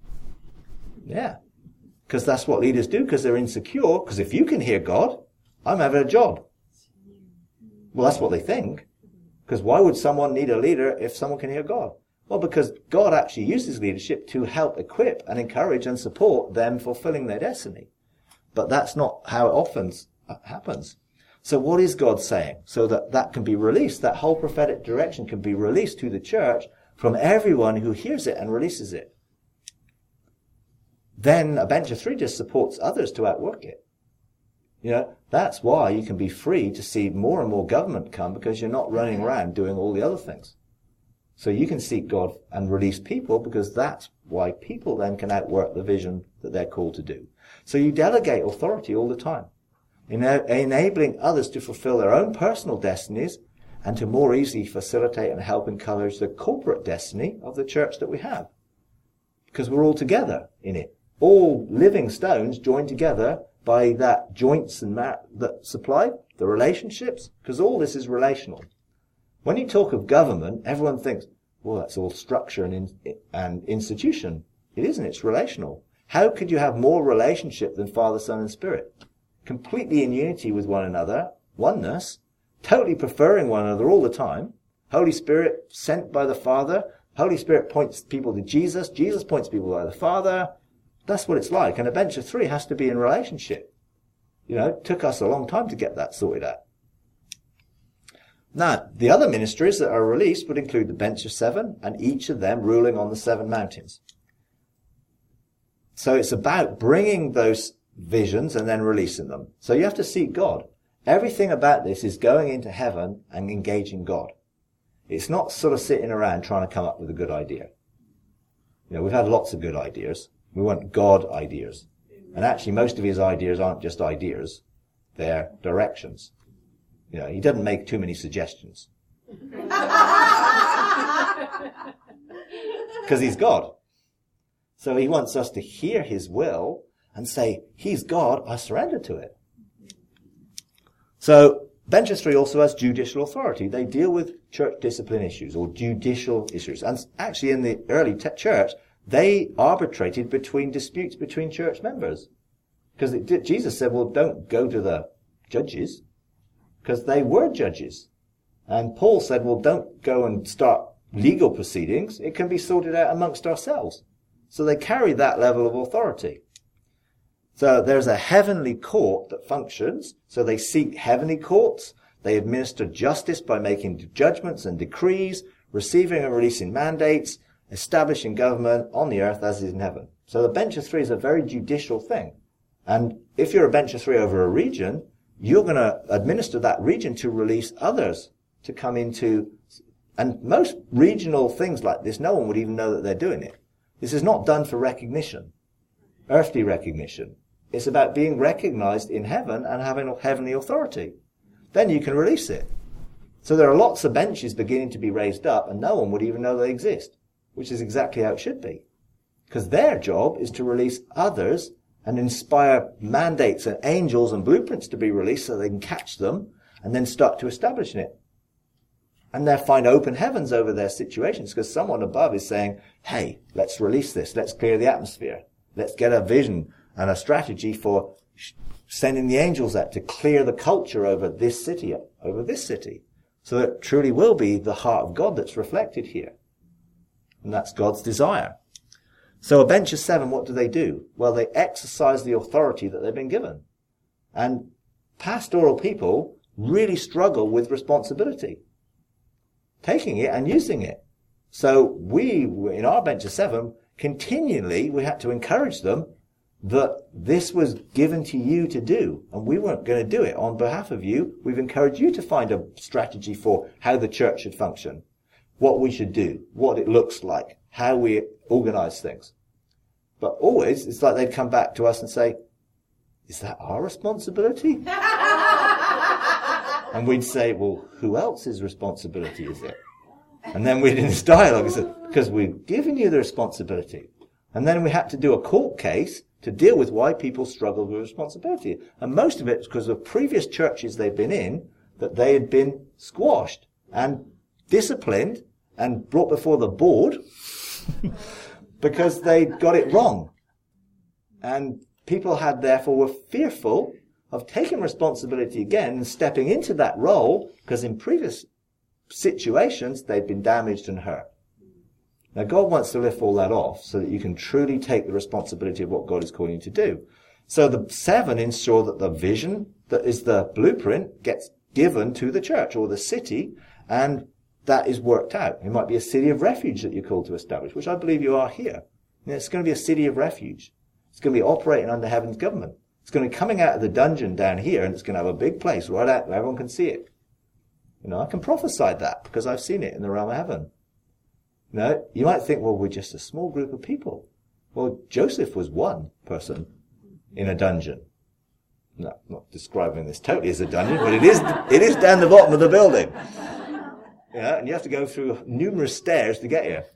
Yeah. Because that's what leaders do because they're insecure. Because if you can hear God, I'm having a job. Well, that's what they think. Because why would someone need a leader if someone can hear God? Well, because God actually uses leadership to help equip and encourage and support them fulfilling their destiny. But that's not how it often happens. So what is God saying? So that that can be released, that whole prophetic direction can be released to the church from everyone who hears it and releases it. Then a bench of three just supports others to outwork it. You know, that's why you can be free to see more and more government come because you're not running around doing all the other things. So you can seek God and release people because that's why people then can outwork the vision that they're called to do. So you delegate authority all the time, ena- enabling others to fulfill their own personal destinies and to more easily facilitate and help encourage the corporate destiny of the church that we have. Because we're all together in it. All living stones joined together by that joints and mar- that supply, the relationships, because all this is relational. When you talk of government, everyone thinks, well, that's all structure and, in, and institution. It isn't, it's relational. How could you have more relationship than Father, Son, and Spirit? Completely in unity with one another, oneness, totally preferring one another all the time. Holy Spirit sent by the Father. Holy Spirit points people to Jesus. Jesus points people by the Father. That's what it's like. And a bench of three has to be in relationship. You know, it took us a long time to get that sorted out. Now, the other ministries that are released would include the bench of seven, and each of them ruling on the seven mountains. So it's about bringing those visions and then releasing them. So you have to seek God. Everything about this is going into heaven and engaging God. It's not sort of sitting around trying to come up with a good idea. You know, we've had lots of good ideas. We want God ideas. And actually most of his ideas aren't just ideas. They're directions. You know, he doesn't make too many suggestions. Because he's God. So he wants us to hear his will and say, he's God, I surrender to it. So bench of three also has judicial authority. They deal with church discipline issues or judicial issues. And actually in the early te- church, they arbitrated between disputes between church members. Because Jesus said, well, don't go to the judges, because they were judges. And Paul said, well, don't go and start legal proceedings. It can be sorted out amongst ourselves. So they carry that level of authority. So there's a heavenly court that functions. So they seek heavenly courts. They administer justice by making judgments and decrees, receiving and releasing mandates, establishing government on the earth as is in heaven. So the bench of three is a very judicial thing. And if you're a bench of three over a region, you're going to administer that region to release others to come into, and most regional things like this, no one would even know that they're doing it. This is not done for recognition, earthly recognition. It's about being recognized in heaven and having heavenly authority. Then you can release it. So there are lots of benches beginning to be raised up, and no one would even know they exist, which is exactly how it should be. Because their job is to release others and inspire mandates and angels and blueprints to be released so they can catch them and then start to establish it. And they'll find open heavens over their situations because someone above is saying, hey, let's release this. Let's clear the atmosphere. Let's get a vision and a strategy for sending the angels out to clear the culture over this city, over this city. So it truly will be the heart of God that's reflected here. And that's God's desire. So a bench of seven, what do they do? Well, they exercise the authority that they've been given. And pastoral people really struggle with responsibility, taking it and using it. So we, in our bench of seven, continually, we had to encourage them that this was given to you to do, and we weren't going to do it on behalf of you. We've encouraged you to find a strategy for how the church should function, what we should do, what it looks like, how we organize things. But always, it's like they'd come back to us and say, is that our responsibility? And we'd say, well, who else's responsibility is it? And then we'd in this dialogue, say, because we've given you the responsibility. And then we had to do a court case to deal with why people struggled with responsibility. And most of it was because of previous churches they'd been in, that they had been squashed and disciplined and brought before the board because they got it wrong. And people had therefore were fearful of taking responsibility again and stepping into that role because in previous situations they'd been damaged and hurt. Now, God wants to lift all that off so that you can truly take the responsibility of what God is calling you to do. So the seven ensure that the vision that is the blueprint gets given to the church or the city, and that is worked out. It might be a city of refuge that you're called to establish, which I believe you are here. And it's going to be a city of refuge. It's going to be operating under heaven's government. It's going to be coming out of the dungeon down here, and it's going to have a big place right out where everyone can see it. You know, I can prophesy that because I've seen it in the realm of heaven. No, you might think, well, we're just a small group of people. Well, Joseph was one person in a dungeon. No, I'm not describing this totally as a dungeon, but it is, it is down the bottom of the building. Yeah, and you have to go through numerous stairs to get here.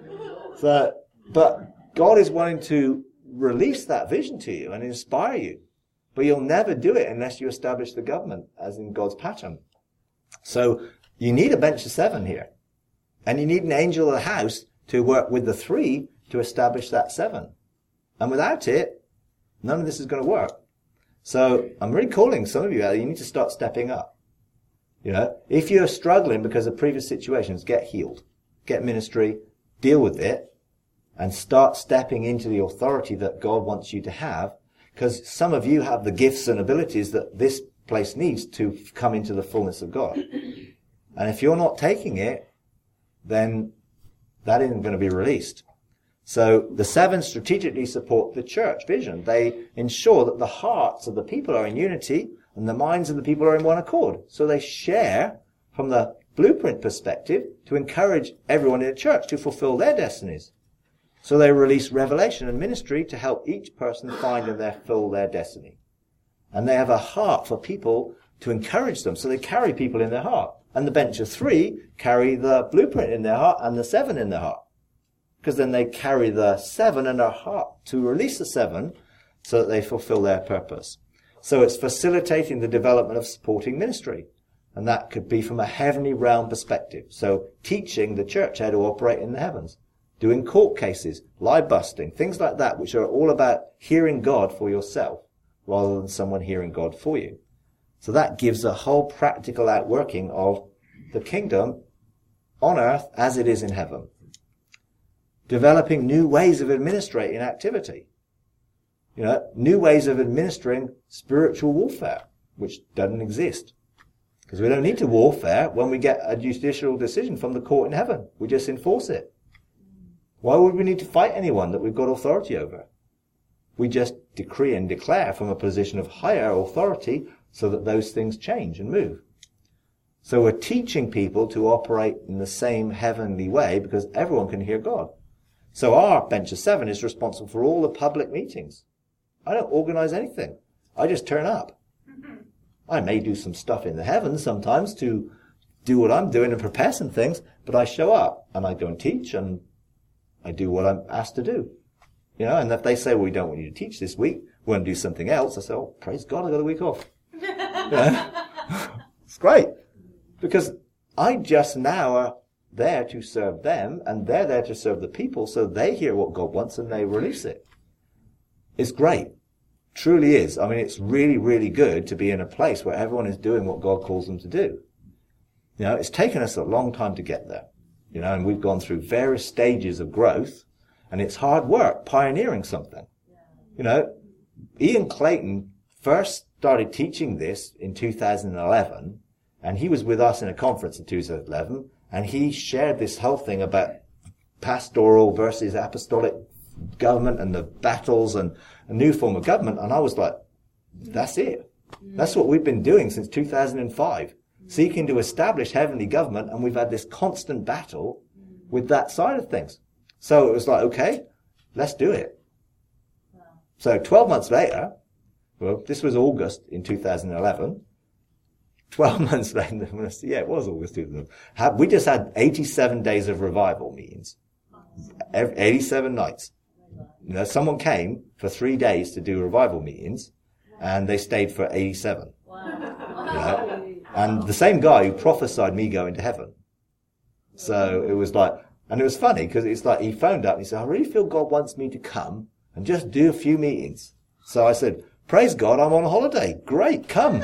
So, but God is wanting to release that vision to you and inspire you. But you'll never do it unless you establish the government as in God's pattern. So you need a bench of seven here. And you need an angel of the house to work with the three to establish that seven. And without it, none of this is going to work. So I'm really calling some of you out. You need to start stepping up. You know, if you're struggling because of previous situations, get healed. Get ministry, deal with it, and start stepping into the authority that God wants you to have. Because some of you have the gifts and abilities that this place needs to come into the fullness of God. And if you're not taking it, then that isn't going to be released. So the seven strategically support the church vision. They ensure that the hearts of the people are in unity and the minds of the people are in one accord. So they share from the blueprint perspective to encourage everyone in the church to fulfill their destinies. So they release revelation and ministry to help each person find and fulfill their destiny. And they have a heart for people to encourage them. So they carry people in their heart. And the bench of three carry the blueprint in their heart and the seven in their heart. Because then they carry the seven in their heart to release the seven so that they fulfill their purpose. So it's facilitating the development of supporting ministry. And that could be from a heavenly realm perspective. So teaching the church how to operate in the heavens. Doing court cases, lie busting, things like that, which are all about hearing God for yourself, rather than someone hearing God for you. So that gives a whole practical outworking of the kingdom on earth as it is in heaven. Developing new ways of administrating activity. You know, new ways of administering spiritual warfare, which doesn't exist. Because we don't need to warfare when we get a judicial decision from the court in heaven. We just enforce it. Why would we need to fight anyone that we've got authority over? We just decree and declare from a position of higher authority so that those things change and move. So we're teaching people to operate in the same heavenly way because everyone can hear God. So our Bench of Seven is responsible for all the public meetings. I don't organize anything. I just turn up. I may do some stuff in the heavens sometimes to do what I'm doing and prepare some things, but I show up and I go and teach and I do what I'm asked to do. You know, and if they say, well, we don't want you to teach this week, we want to do something else, I say, oh, praise God, I got a week off. You know? It's great. Because I just now are there to serve them, and they're there to serve the people, so they hear what God wants and they release it. It's great. Truly is. I mean, it's really, really good to be in a place where everyone is doing what God calls them to do. You know, it's taken us a long time to get there. You know, and we've gone through various stages of growth, and it's hard work pioneering something. You know, Ian Clayton first started teaching this in two thousand eleven, and he was with us in a conference in two thousand eleven, and he shared this whole thing about pastoral versus apostolic government and the battles and a new form of government, and I was like, that's it. That's what we've been doing since two thousand five, seeking to establish heavenly government, and we've had this constant battle with that side of things. So it was like, okay, let's do it. So twelve months later, well, this was August in two thousand eleven, twelve months later, yeah, it was August two thousand eleven, we just had eighty-seven days of revival meetings, eighty-seven nights. You know, someone came for three days to do revival meetings, and they stayed for eighty-seven. Wow. You know? And the same guy who prophesied me going to heaven. So it was like, and it was funny because it's like he phoned up and he said, I really feel God wants me to come and just do a few meetings. So I said, praise God, I'm on a holiday. Great, come.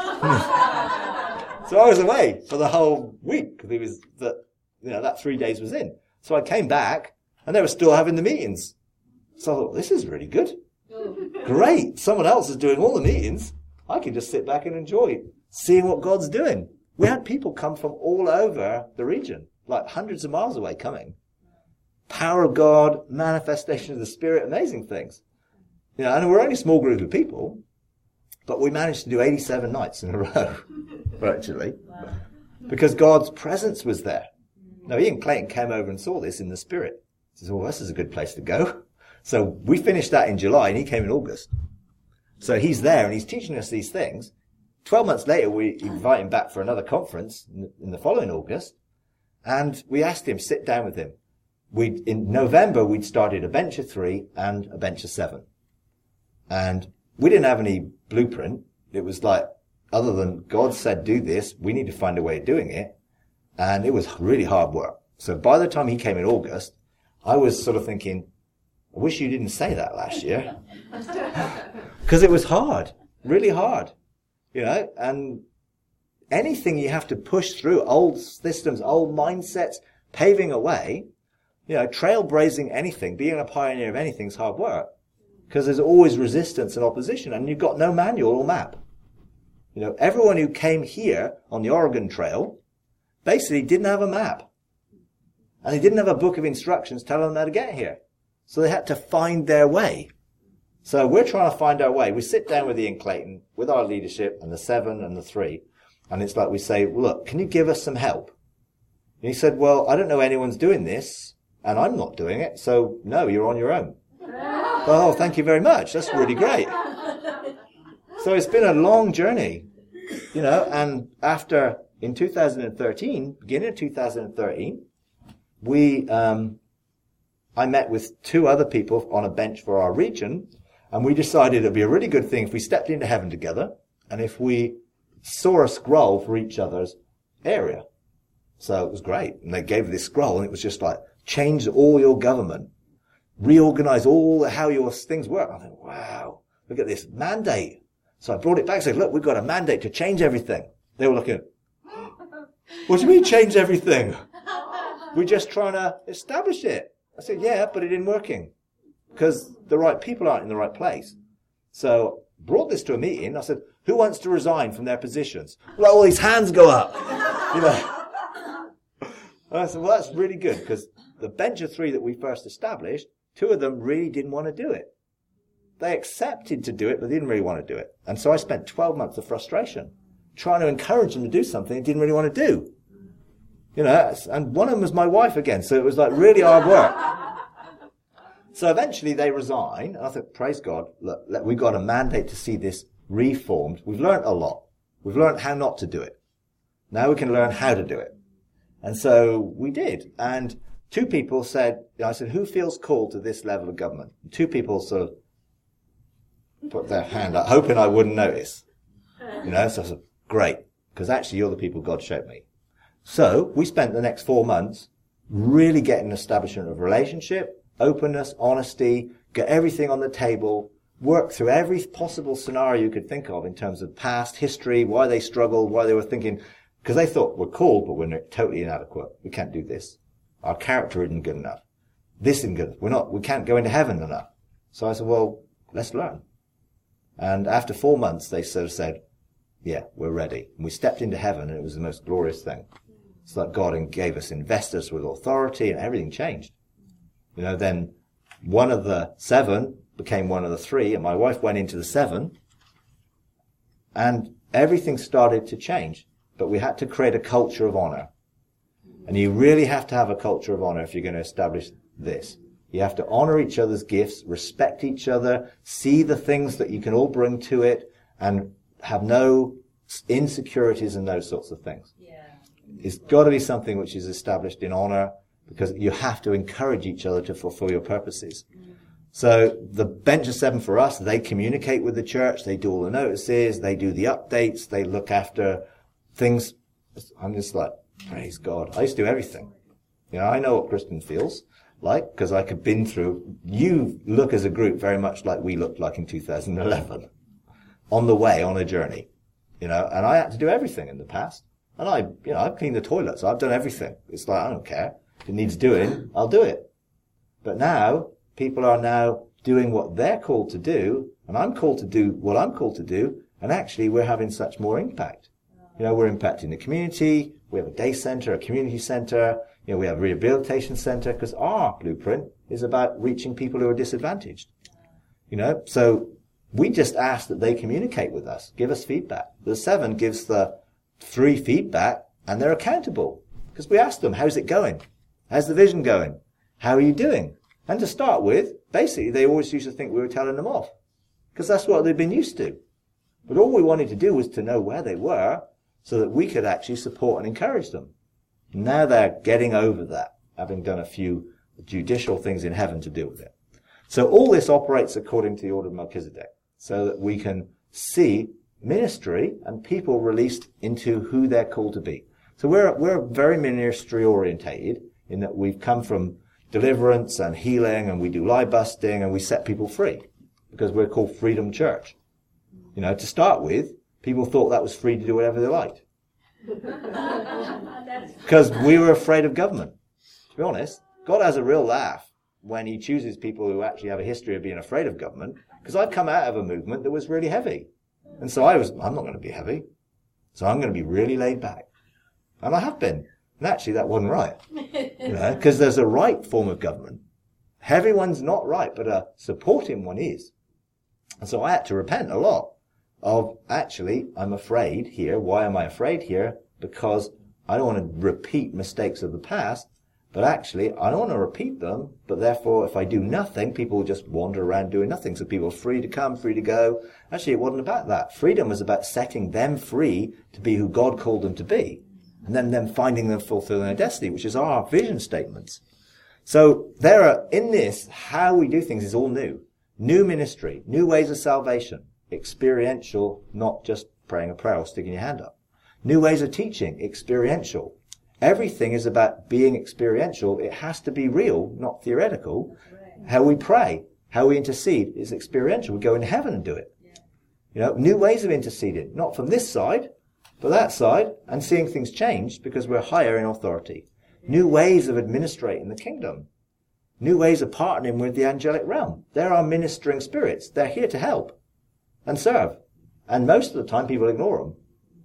So I was away for the whole week because it was that, you know, that three days was in. So I came back and they were still having the meetings. So I thought, this is really good. Great. Someone else is doing all the meetings. I can just sit back and enjoy seeing what God's doing. We had people come from all over the region, like hundreds of miles away coming. Power of God, manifestation of the Spirit, amazing things. You know, and we're only a small group of people, but we managed to do eighty-seven nights in a row, virtually, wow. Because God's presence was there. Now, Ian Clayton came over and saw this in the Spirit. He said, well, this is a good place to go. So we finished that in July and he came in August. So he's there and he's teaching us these things. Twelve months later, we invite him back for another conference in the following August. And we asked him, sit down with him. We in November, we'd started a bench of three and a bench of seven. And we didn't have any blueprint. It was like, other than God said, do this, we need to find a way of doing it. And it was really hard work. So by the time he came in August, I was sort of thinking, I wish you didn't say that last year. Because it was hard, really hard, you know, and anything you have to push through, old systems, old mindsets, paving a way, you know, trailblazing anything, being a pioneer of anything is hard work. Because there's always resistance and opposition, and you've got no manual or map. You know, everyone who came here on the Oregon Trail basically didn't have a map. And they didn't have a book of instructions telling them how to get here. So they had to find their way. So we're trying to find our way. We sit down with Ian Clayton, with our leadership, and the seven and the three. And it's like we say, well, look, can you give us some help? And he said, well, I don't know anyone's doing this, and I'm not doing it. So, no, you're on your own. Oh, thank you very much. That's really great. So it's been a long journey, you know, and after, in two thousand thirteen, beginning of two thousand thirteen, we, um, I met with two other people on a bench for our region, and we decided it'd be a really good thing if we stepped into heaven together, and if we saw a scroll for each other's area. So it was great. And they gave this scroll, and it was just like, change all your government, reorganize all how your things work. I thought, wow, look at this mandate. So I brought it back and said, look, we've got a mandate to change everything. They were looking, what do you mean change everything? We're just trying to establish it. I said, yeah, but it isn't working because the right people aren't in the right place. So brought this to a meeting. I said, who wants to resign from their positions? Well, all these hands go up. You know. And I said, well, that's really good because the bench of three that we first established, two of them really didn't want to do it. They accepted to do it, but they didn't really want to do it. And so I spent twelve months of frustration trying to encourage them to do something they didn't really want to do. You know, and one of them was my wife again, so it was like really hard work. So eventually they resigned, and I thought, praise God, look, we've got a mandate to see this reformed. We've learned a lot. We've learned how not to do it. Now we can learn how to do it. And so we did. And two people said, I said, who feels called to this level of government? And two people sort of put their hand up, hoping I wouldn't notice. You know, so I said, great, because actually you're the people God showed me. So we spent the next four months really getting an establishment of relationship, openness, honesty, get everything on the table, work through every possible scenario you could think of in terms of past history, why they struggled, why they were thinking, because they thought we're called, but we're totally inadequate. We can't do this. Our character isn't good enough. This isn't good. We're not, we can't go into heaven enough. So I said, well, let's learn. And after four months, they sort of said, yeah, we're ready. And we stepped into heaven, and it was the most glorious thing. It's like God gave us investors with authority, and everything changed. You know, then one of the seven became one of the three, and my wife went into the seven, and everything started to change. But we had to create a culture of honor. And you really have to have a culture of honor if you're going to establish this. You have to honor each other's gifts, respect each other, see the things that you can all bring to it, and have no insecurities and those sorts of things. Yeah. It's got to be something which is established in honor, because you have to encourage each other to fulfill your purposes. Mm. So the bench of seven for us, they communicate with the church, they do all the notices, they do the updates, they look after things. I'm just like, praise God. I used to do everything. You know, I know what Kristen feels like, because I could been through, you look as a group very much like we looked like in two thousand eleven. On the way, on a journey. You know, and I had to do everything in the past. And I, you know, I've cleaned the toilets, I've done everything. It's like, I don't care. If it needs doing, I'll do it. But now, people are now doing what they're called to do, and I'm called to do what I'm called to do, and actually we're having such more impact. You know, we're impacting the community, we have a day center, a community center, you know, we have a rehabilitation center, because our blueprint is about reaching people who are disadvantaged. You know, so we just ask that they communicate with us, give us feedback. The seven gives the three feedback, and they're accountable. Because we ask them, how's it going? How's the vision going? How are you doing? And to start with, basically, they always used to think we were telling them off. Because that's what they've been used to. But all we wanted to do was to know where they were, so that we could actually support and encourage them. Now they're getting over that, having done a few judicial things in heaven to deal with it. So all this operates according to the order of Melchizedek, so that we can see ministry and people released into who they're called to be. So we're we're very ministry orientated in that we've come from deliverance and healing, and we do lie busting, and we set people free because we're called Freedom Church. You know, to start with, people thought that was free to do whatever they liked. Because we were afraid of government. To be honest, God has a real laugh when he chooses people who actually have a history of being afraid of government. Because I'd come out of a movement that was really heavy. And so I was, I'm not going to be heavy. So I'm going to be really laid back. And I have been. And actually that wasn't right. You know, because there's a right form of government. Heavy one's not right, but a supporting one is. And so I had to repent a lot. Of actually, I'm afraid here. Why am I afraid here? Because I don't want to repeat mistakes of the past, but actually, I don't want to repeat them, but therefore, if I do nothing, people will just wander around doing nothing. So people are free to come, free to go. Actually, it wasn't about that. Freedom was about setting them free to be who God called them to be, and then them finding them fulfilling their destiny, which is our vision statements. So there are, in this, how we do things is all new. New ministry, new ways of salvation. Experiential, not just praying a prayer or sticking your hand up. New ways of teaching, experiential. Everything is about being experiential. It has to be real, not theoretical. Right. How we pray, how we intercede is experiential. We go in heaven and do it. Yeah. You know, new ways of interceding, not from this side, but that side, and seeing things change because we're higher in authority. Yeah. New ways of administrating the kingdom. New ways of partnering with the angelic realm. They're our ministering spirits. They're here to help and serve. And most of the time people ignore them.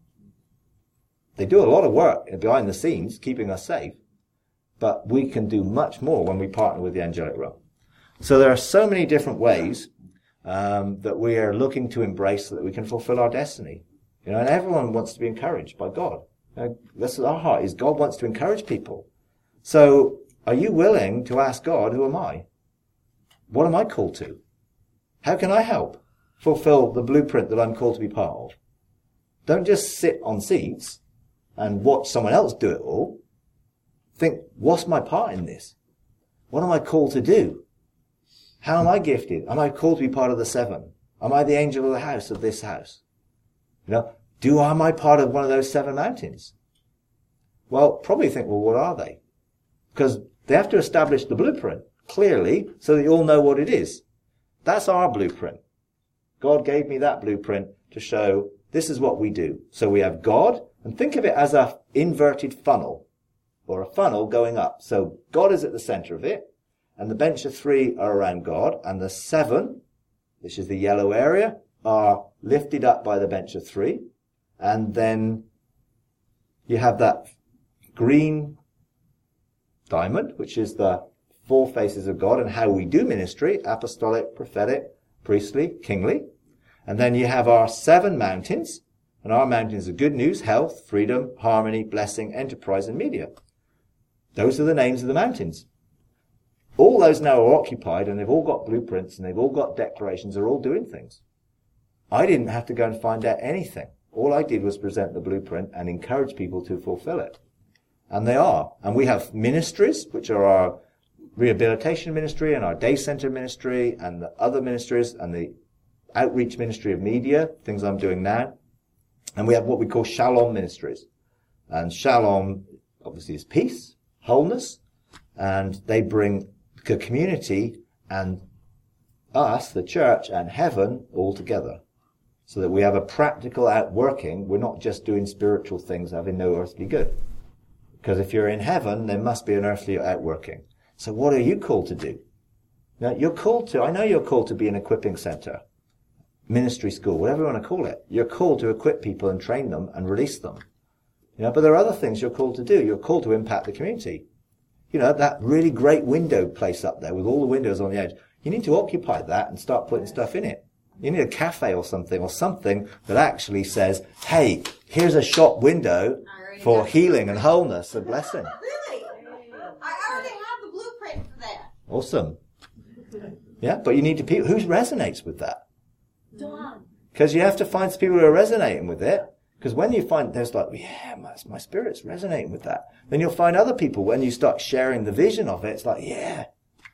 They do a lot of work behind the scenes, keeping us safe. But we can do much more when we partner with the angelic realm. So there are so many different ways um, that we are looking to embrace so that we can fulfill our destiny. You know, and everyone wants to be encouraged by God. You know, this is our heart, is God wants to encourage people. So are you willing to ask God, who am I? What am I called to? How can I help fulfill the blueprint that I'm called to be part of? Don't just sit on seats and watch someone else do it all. Think, what's my part in this? What am I called to do? How am I gifted? Am I called to be part of the seven? Am I the angel of the house of this house? You know, do am I part of one of those seven mountains? Well, probably think, well, what are they? Because they have to establish the blueprint clearly so that you all know what it is. That's our blueprint. God gave me that blueprint to show this is what we do. So we have God, and think of it as a inverted funnel, or a funnel going up. So God is at the center of it, and the bench of three are around God, and the seven, which is the yellow area, are lifted up by the bench of three, and then you have that green diamond, which is the four faces of God and how we do ministry, apostolic, prophetic, priestly, kingly. And then you have our seven mountains, and our mountains are good news, health, freedom, harmony, blessing, enterprise, and media. Those are the names of the mountains. All those now are occupied, and they've all got blueprints, and they've all got declarations, they're all doing things. I didn't have to go and find out anything. All I did was present the blueprint and encourage people to fulfill it. And they are. And we have ministries, which are our rehabilitation ministry and our day center ministry and the other ministries and the outreach ministry of media, things I'm doing now. And we have what we call shalom ministries. And shalom obviously is peace, wholeness, and they bring the community and us, the church, and heaven all together. So that we have a practical outworking. We're not just doing spiritual things having no earthly good. Because if you're in heaven, there must be an earthly outworking. So what are you called to do? Now, you're called to, I know you're called to be an equipping center, ministry school, whatever you want to call it. You're called to equip people and train them and release them. You know, but there are other things you're called to do. You're called to impact the community. You know, that really great window place up there with all the windows on the edge. You need to occupy that and start putting stuff in it. You need a cafe or something, or something that actually says, hey, here's a shop window for healing and wholeness and blessing. Really? I already have the blueprint for that. Awesome. Yeah, but you need to people who resonates with that. Dawn. Because you have to find people who are resonating with it. Because when you find there's like, yeah, my, my spirit's resonating with that, then you'll find other people when you start sharing the vision of it. It's like, yeah.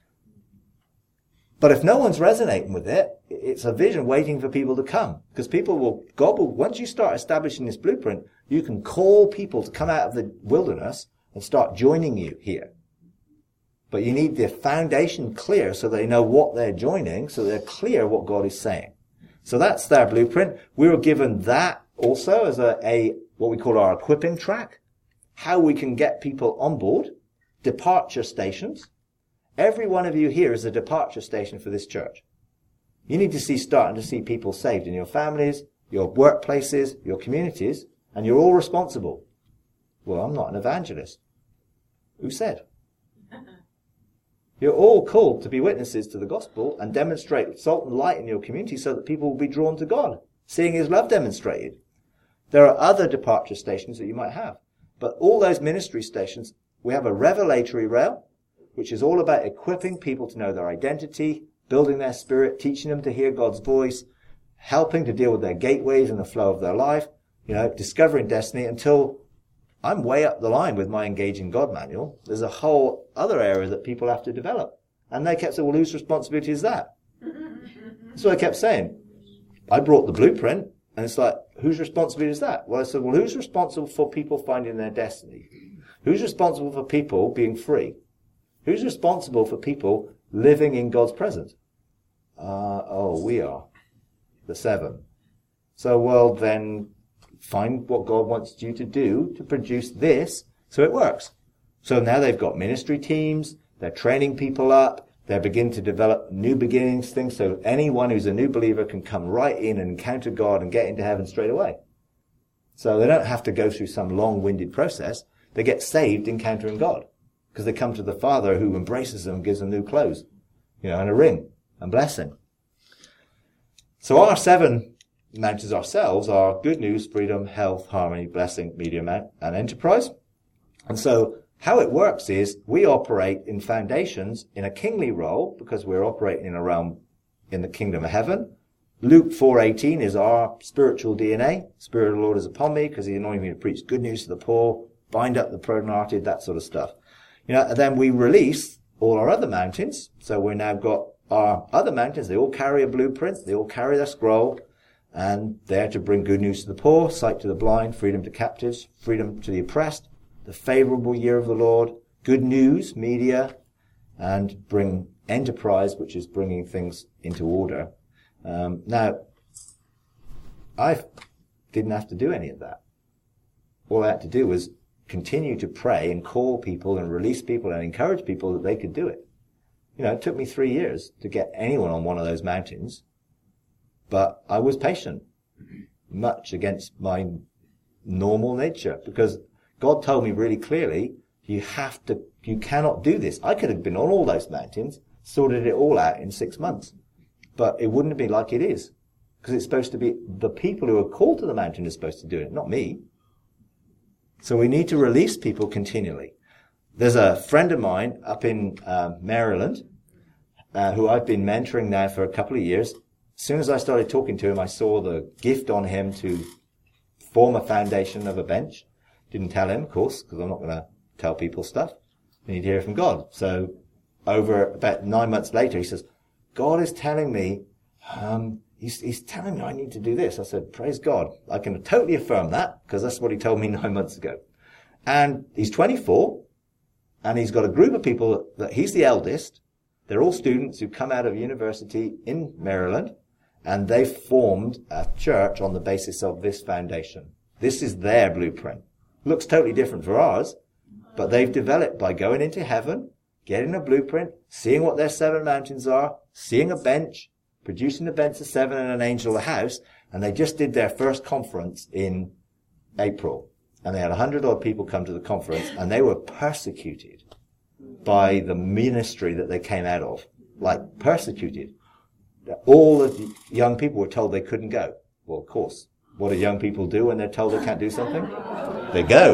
But if no one's resonating with it, it's a vision waiting for people to come. Because people will, God will, once you start establishing this blueprint, you can call people to come out of the wilderness and start joining you here. But you need the foundation clear so they know what they're joining, so they're clear what God is saying. So that's their blueprint. We were given that also as a, a what we call our equipping track. How we can get people on board. Departure stations. Every one of you here is a departure station for this church. You need to see, starting to see people saved in your families, your workplaces, your communities, and you're all responsible. Well, I'm not an evangelist. Who said? You're all called to be witnesses to the gospel and demonstrate salt and light in your community so that people will be drawn to God, seeing his love demonstrated. There are other departure stations that you might have. But all those ministry stations, we have a revelatory rail, which is all about equipping people to know their identity, building their spirit, teaching them to hear God's voice, helping to deal with their gateways and the flow of their life, you know, discovering destiny until I'm way up the line with my Engaging God manual. There's a whole other area that people have to develop. And they kept saying, well, whose responsibility is that? So I kept saying, I brought the blueprint, And it's like, whose responsibility is that? Well, I said, well, who's responsible for people finding their destiny? Who's responsible for people being free? Who's responsible for people living in God's presence? Uh, oh, we are. The seven. So, well, then find what God wants you to do to produce this so it works. So now they've got ministry teams, they're training people up, they're beginning to develop new beginnings things so anyone who's a new believer can come right in and encounter God and get into heaven straight away. So they don't have to go through some long-winded process. They get saved encountering God because they come to the Father who embraces them and gives them new clothes, you know, and a ring and blessing. So our seven mountains ourselves are good news, freedom, health, harmony, blessing, medium, and enterprise. And so how it works is we operate in foundations in a kingly role because we're operating in a realm in the kingdom of heaven. Luke four eighteen is our spiritual D N A. Spirit of the Lord is upon me because he anointed me to preach good news to the poor, bind up the brokenhearted, that sort of stuff. You know, and then we release all our other mountains. So we've now got our other mountains. They all carry a blueprint. They all carry their scroll. And they're to bring good news to the poor, sight to the blind, freedom to captives, freedom to the oppressed, the favorable year of the Lord, good news, media, and bring enterprise, which is bringing things into order. Um, now, I didn't have to do any of that. All I had to do was continue to pray and call people and release people and encourage people that they could do it. You know, it took me three years to get anyone on one of those mountains, but I was patient, much against my normal nature, because God told me really clearly, you have to, you cannot do this. I could have been on all those mountains, sorted it all out in six months, but it wouldn't have been like it is, because it's supposed to be the people who are called to the mountain are supposed to do it, not me. So we need to release people continually. There's a friend of mine up in uh, Maryland, uh, who I've been mentoring now for a couple of years. As soon as I started talking to him, I saw the gift on him to form a foundation of a bench. Didn't tell him, of course, because I'm not going to tell people stuff. I need to hear from God. So over about nine months later, he says, God is telling me, um, he's, he's telling me I need to do this. I said, praise God. I can totally affirm that because that's what he told me nine months ago. And he's twenty-four and he's got a group of people that he's the eldest. They're all students who come out of university in Maryland. And they formed a church on the basis of this foundation. This is their blueprint. Looks totally different for ours, but they've developed by going into heaven, getting a blueprint, seeing what their seven mountains are, seeing a bench, producing a bench of seven and an angel of the house, and they just did their first conference in April. And they had a hundred odd people come to the conference, and they were persecuted by the ministry that they came out of. Like, persecuted. All the young people were told they couldn't go. Well, of course. What do young people do when they're told they can't do something? They go.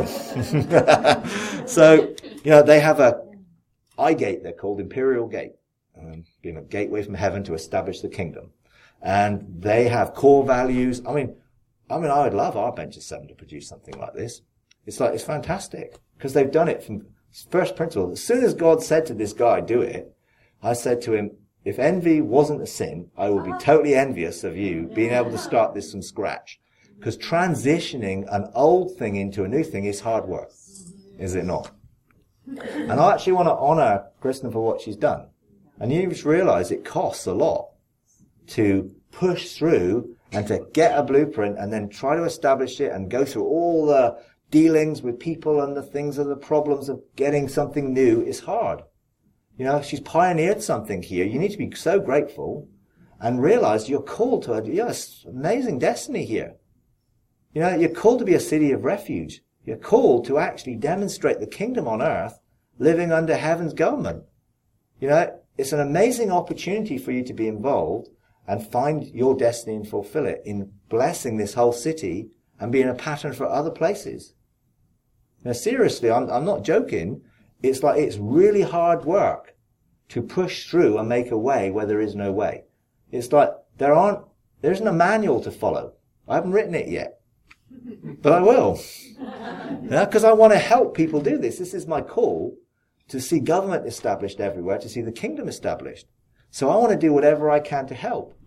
So, you know, they have a eye gate, they're called Imperial Gate, um, being a gateway from heaven to establish the kingdom. And they have core values. I mean, I mean, I would love our Bench of Seven to produce something like this. It's like, it's fantastic because they've done it from first principle. As soon as God said to this guy, do it, I said to him, if envy wasn't a sin, I would be totally envious of you being able to start this from scratch. Because transitioning an old thing into a new thing is hard work, is it not? And I actually want to honour Kristen for what she's done. And you just realise it costs a lot to push through and to get a blueprint and then try to establish it and go through all the dealings with people and the things and the problems of getting something new is hard. You know, she's pioneered something here. You need to be so grateful and realize you're called to a yes, amazing destiny here. You know, you're called to be a city of refuge. You're called to actually demonstrate the kingdom on earth living under heaven's government. You know, it's an amazing opportunity for you to be involved and find your destiny and fulfill it in blessing this whole city and being a pattern for other places. Now, seriously, I'm, I'm not joking. It's like it's really hard work to push through and make a way where there is no way. It's like there aren't, there isn't a manual to follow. I haven't written it yet, but I will. You know, because I want to help people do this. This is my call to see government established everywhere, to see the kingdom established. So I want to do whatever I can to help.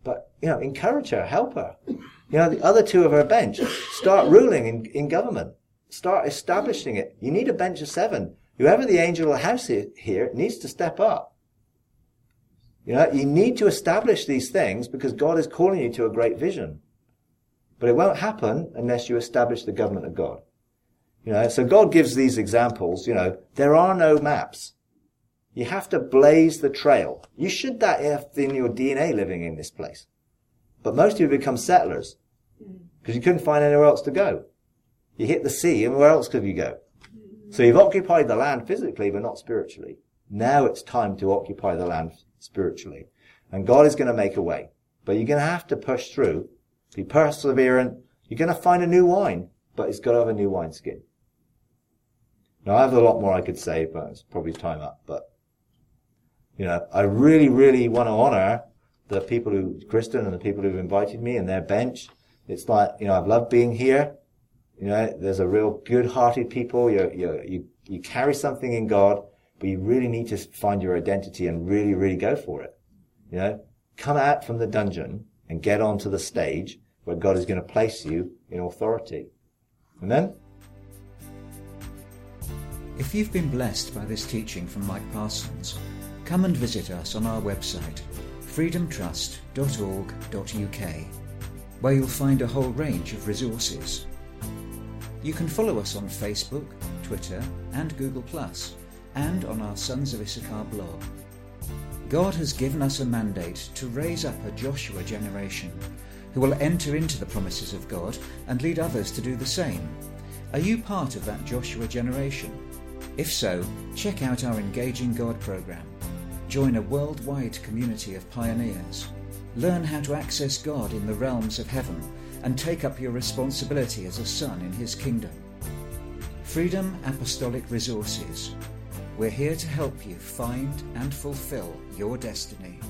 But, you know, encourage her, help her. You know, the other two of her bench, start ruling in, in government. Start establishing it. You need a bench of seven. Whoever the angel of the house is here needs to step up. You know, you need to establish these things because God is calling you to a great vision. But it won't happen unless you establish the government of God. You know, so God gives these examples. You know, there are no maps. You have to blaze the trail. You should that have in your D N A living in this place. But most of you become settlers because you couldn't find anywhere else to go. You hit the sea, and where else could you go? So you've occupied the land physically, but not spiritually. Now it's time to occupy the land spiritually. And God is going to make a way. But you're going to have to push through, be perseverant. You're going to find a new wine, but it's got to have a new wineskin. Now, I have a lot more I could say, but it's probably time up. But, you know, I really, really want to honor the people who, Kristen and the people who've invited me and their bench. It's like, you know, I've loved being here. You know, there's a real good-hearted people. You you you you carry something in God, but you really need to find your identity and really, really go for it. You know, come out from the dungeon and get onto the stage where God is going to place you in authority. Amen? If you've been blessed by this teaching from Mike Parsons, come and visit us on our website, freedom trust dot org dot U K, where you'll find a whole range of resources. You can follow us on Facebook, Twitter and Google plus, and on our Sons of Issachar blog. God has given us a mandate to raise up a Joshua generation who will enter into the promises of God and lead others to do the same. Are you part of that Joshua generation? If so, check out our Engaging God program. Join a worldwide community of pioneers. Learn how to access God in the realms of heaven and take up your responsibility as a son in his kingdom. Freedom Apostolic Resources. We're here to help you find and fulfill your destiny.